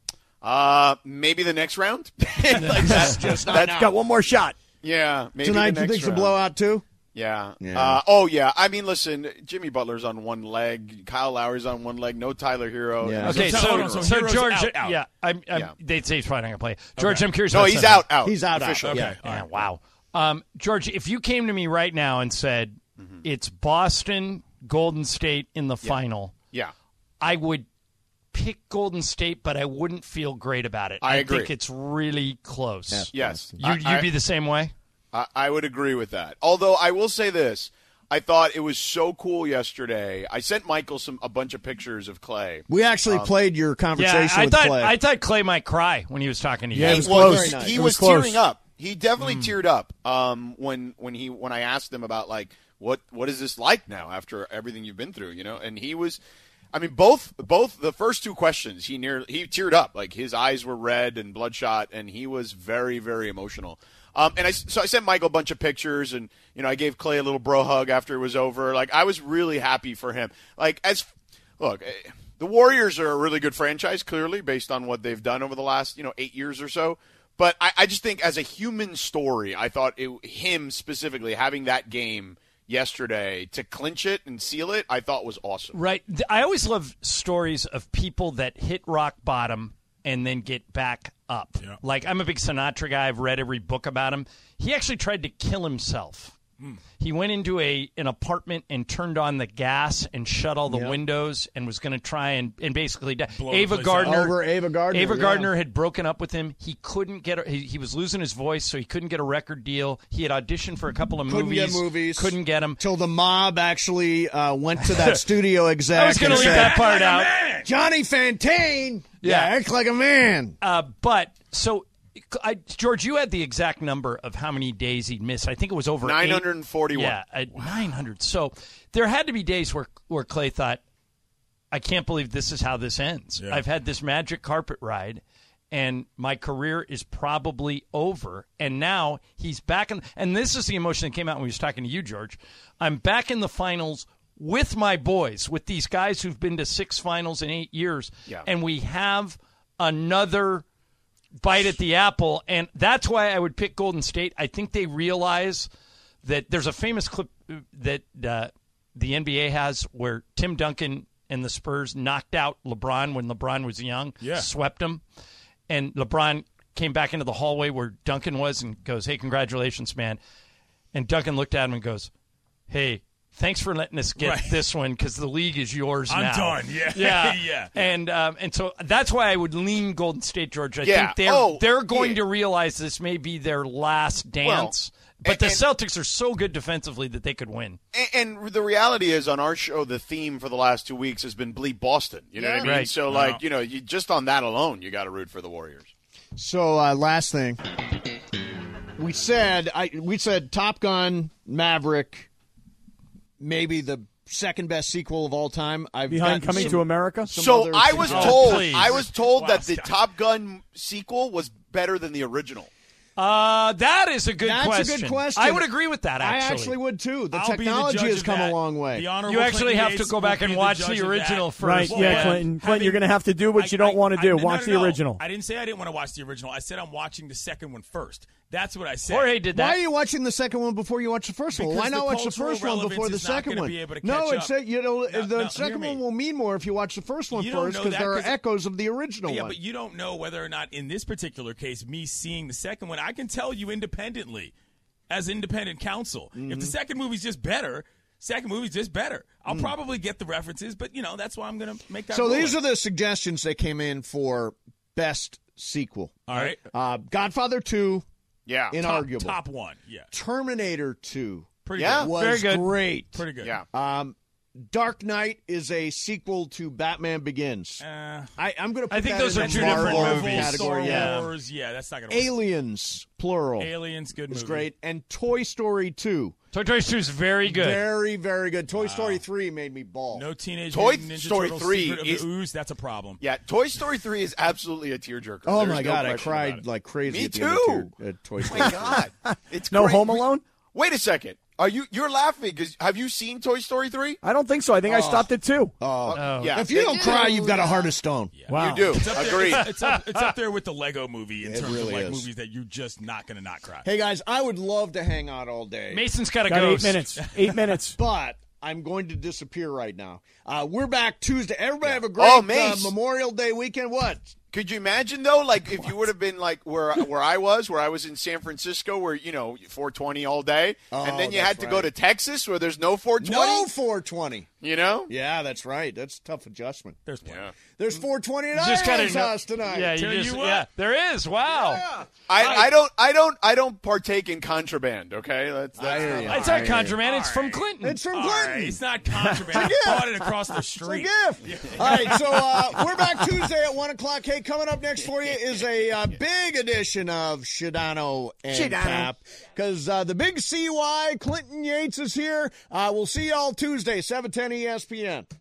Uh, maybe the next round. Like that's just That's got one more shot. Yeah, maybe Tonight, the you next think it's a round. blowout too? Yeah. Yeah. Uh, oh, yeah. I mean, listen, Jimmy Butler's on one leg. Kyle Lowry's on one leg. No Tyler Hero. Yeah. Okay, So- so, hold on, so so Hero's George, out, out. yeah, I'm, I'm, Yeah. they'd say he's probably not going to play. George, I'm curious. No, about he's something. out, out. He's out, out. Officially. Yeah. Yeah, wow. Um, George, if you came to me right now and said Mm-hmm. it's Boston, Golden State in the final, Yeah. I would pick Golden State, but I wouldn't feel great about it. I agree. think it's really close. Yes. You, I- you'd I- be the same way? I, I would agree with that. Although I will say this. I thought it was so cool yesterday. I sent Michael some a bunch of pictures of Clay. We actually Um, played your conversation Yeah, I with thought Clay. I thought Clay might cry when he was talking to you. Yeah, it He was was, close. he, Very he It was, was close. tearing up. He definitely Mm. teared up um, when when he when I asked him about like what what is this like now after everything you've been through, you know? And he was, I mean, both both the first two questions he nearly he teared up, like his eyes were red and bloodshot, and he was very very emotional. Um, and I so I sent Michael a bunch of pictures, and you know I gave Clay a little bro hug after it was over. Like I was really happy for him. Like as look. Eh, the Warriors are a really good franchise, clearly, based on what they've done over the last, you know, eight years or so. But I, I just think as a human story, I thought it, him specifically having that game yesterday to clinch it and seal it, I thought was awesome. Right. Th- I always love stories of people that hit rock bottom and then get back up. Yeah. Like, I'm a big Sinatra guy. I've read every book about him. He actually tried to kill himself. He went into a an apartment and turned on the gas and shut all the Yep. windows and was going to try and, and basically die. Blow the Ava place Gardner. up. Over Ava Gardner, Ava yeah. Gardner had broken up with him. He couldn't get. A, he, he was losing his voice, so he couldn't get a record deal. He had auditioned for a couple of Couldn't movies. get movies. Couldn't get them. Till the mob actually uh, went to that studio exec. I was going to and leave said, that part out. Johnny Fantane. Yeah. yeah, act like a man. Uh, but so, I, George, you had the exact number of how many days he'd missed. I think it was over nine hundred forty-one. Yeah, uh, nine hundred. So there had to be days where where Clay thought, "I can't believe this is how this ends. Yeah. I've had this magic carpet ride, and my career is probably over." And now he's back in. And this is the emotion that came out when he was talking to you, George. I'm back in the finals with my boys, with these guys who've been to six finals in eight years, Yeah. and we have another bite at the apple, and that's why I would pick Golden State. I think they realize that there's a famous clip that uh, the N B A has where Tim Duncan and the Spurs knocked out LeBron when LeBron was young, Yeah. swept him, and LeBron came back into the hallway where Duncan was and goes, "Hey, congratulations, man." And Duncan looked at him and goes, "Hey, thanks for letting us get Right. this one because the league is yours I'm now." done. Yeah. yeah, Yeah. And um, and so that's why I would lean Golden State, George. I Yeah. think they're Oh, they're going yeah. to realize this may be their last dance. but and- the and- Celtics are so good defensively that they could win. And, and the reality is, on our show, the theme for the last two weeks has been bleep Boston. You know what I mean? Right. So, like, you know, you, just on that alone, you got to root for the Warriors. So uh, last thing, we said I we said Top Gun, Maverick, maybe the second best sequel of all time. I've Behind gotten Coming some- to America? some So other I was suggestions. told, please. I was told Wow, that the Scott. Top Gun sequel was better than the original. Uh, that is a good That's question. a good question. I would agree with that. Actually, I actually would too. The I'll be the technology judge has of come that. a long way. The Honorable You actually Clinton have to Yates go will back be and the watch judge the of that. original first. Right, Well, yeah, but Clinton. Clinton, having- you're going to have to do what I- you don't I- want to I- do. no, no, Watch the no. original. I didn't say I didn't want to watch the original. I said I'm watching the second one first. That's what I said. Jorge did Why that. are you watching the second one before you watch the first one? Because Why not the watch the cultural first one before relevance the is not second gonna one? be able to No, catch it's up. a, you know No, the no, second hear one me. will mean more if you watch the first one You don't first know because that there are 'cause- echoes of the original Yeah, one. but you don't know whether or not in this particular case, me seeing the second one, I can tell you independently, as independent counsel, Mm-hmm. if the second movie's just better, second movie's just better. I'll Mm. probably get the references, but you know that's why I'm going to make that. So ruling. these are the suggestions that came in for best sequel. All right. Uh, Godfather two, Yeah. Inarguable. Top, top one. Yeah. Terminator two. Pretty Yeah. good. Was Very good. great. Pretty good. Yeah. Um, Dark Knight is a sequel to Batman Begins. Uh, I, I'm going to. I think that those in are the two Marvel different movies. Category. Star Yeah. Wars. Yeah, that's not going to work. Aliens, plural. Aliens, good was movie. great, and Toy Story two. Toy Story two is very good. Very, very good. Toy Story three made me bawl. No Teenage Toy Mutant Ninja Story Turtles three Secret of is- the Ooze. That's a problem. Yeah, Toy Story three is absolutely a tearjerker. Oh There's my no god, I question about cried it. like crazy. Me at the too. End of Tier, uh, Toy Oh Story. my god, it's No great. Home Alone? Wait a second. Are you you're laughing because have you seen Toy Story three? I don't think so. I think I Oh. stopped at two. Oh, Oh. Yeah. if you don't cry, you've got a heart of stone. Wow. You do. It's up, there, Agreed. it's, it's, up, it's up there with the Lego movie in It terms really of like is. movies that you're just not going to not cry. Hey guys, I would love to hang out all day. Mason's got a Got ghost. eight minutes. Eight minutes. But I'm going to disappear right now. Uh, we're back Tuesday. Everybody have a great Oh, uh, Mace. Memorial Day weekend. What? Could you imagine though, like if you would have been like where where I was, where I was in San Francisco, where you know four twenty all day, Oh, and then you that's had to go right. to Texas where there's no four twenty. No four twenty. You know? Yeah, that's right. That's a tough adjustment. There's plenty. Yeah. There's four twenty at You just gotta Ireland's know- house tonight. Yeah, you Tell just, you what. yeah, there is. Wow. Yeah. I, I don't I don't I don't partake in contraband. Okay, that's, I that's hear not you. my- It's not contraband. It's from Clinton. It's from All Clinton. right, it's not contraband. I bought it across the It's a street. gift. All right, so uh, we're back Tuesday at one o'clock. Hey, coming up next for you is a uh, big edition of Shadano and Shadano. Cap because uh, the big C Y, Clinton Yates, is here. Uh, we'll see you all Tuesday, seven ten E S P N.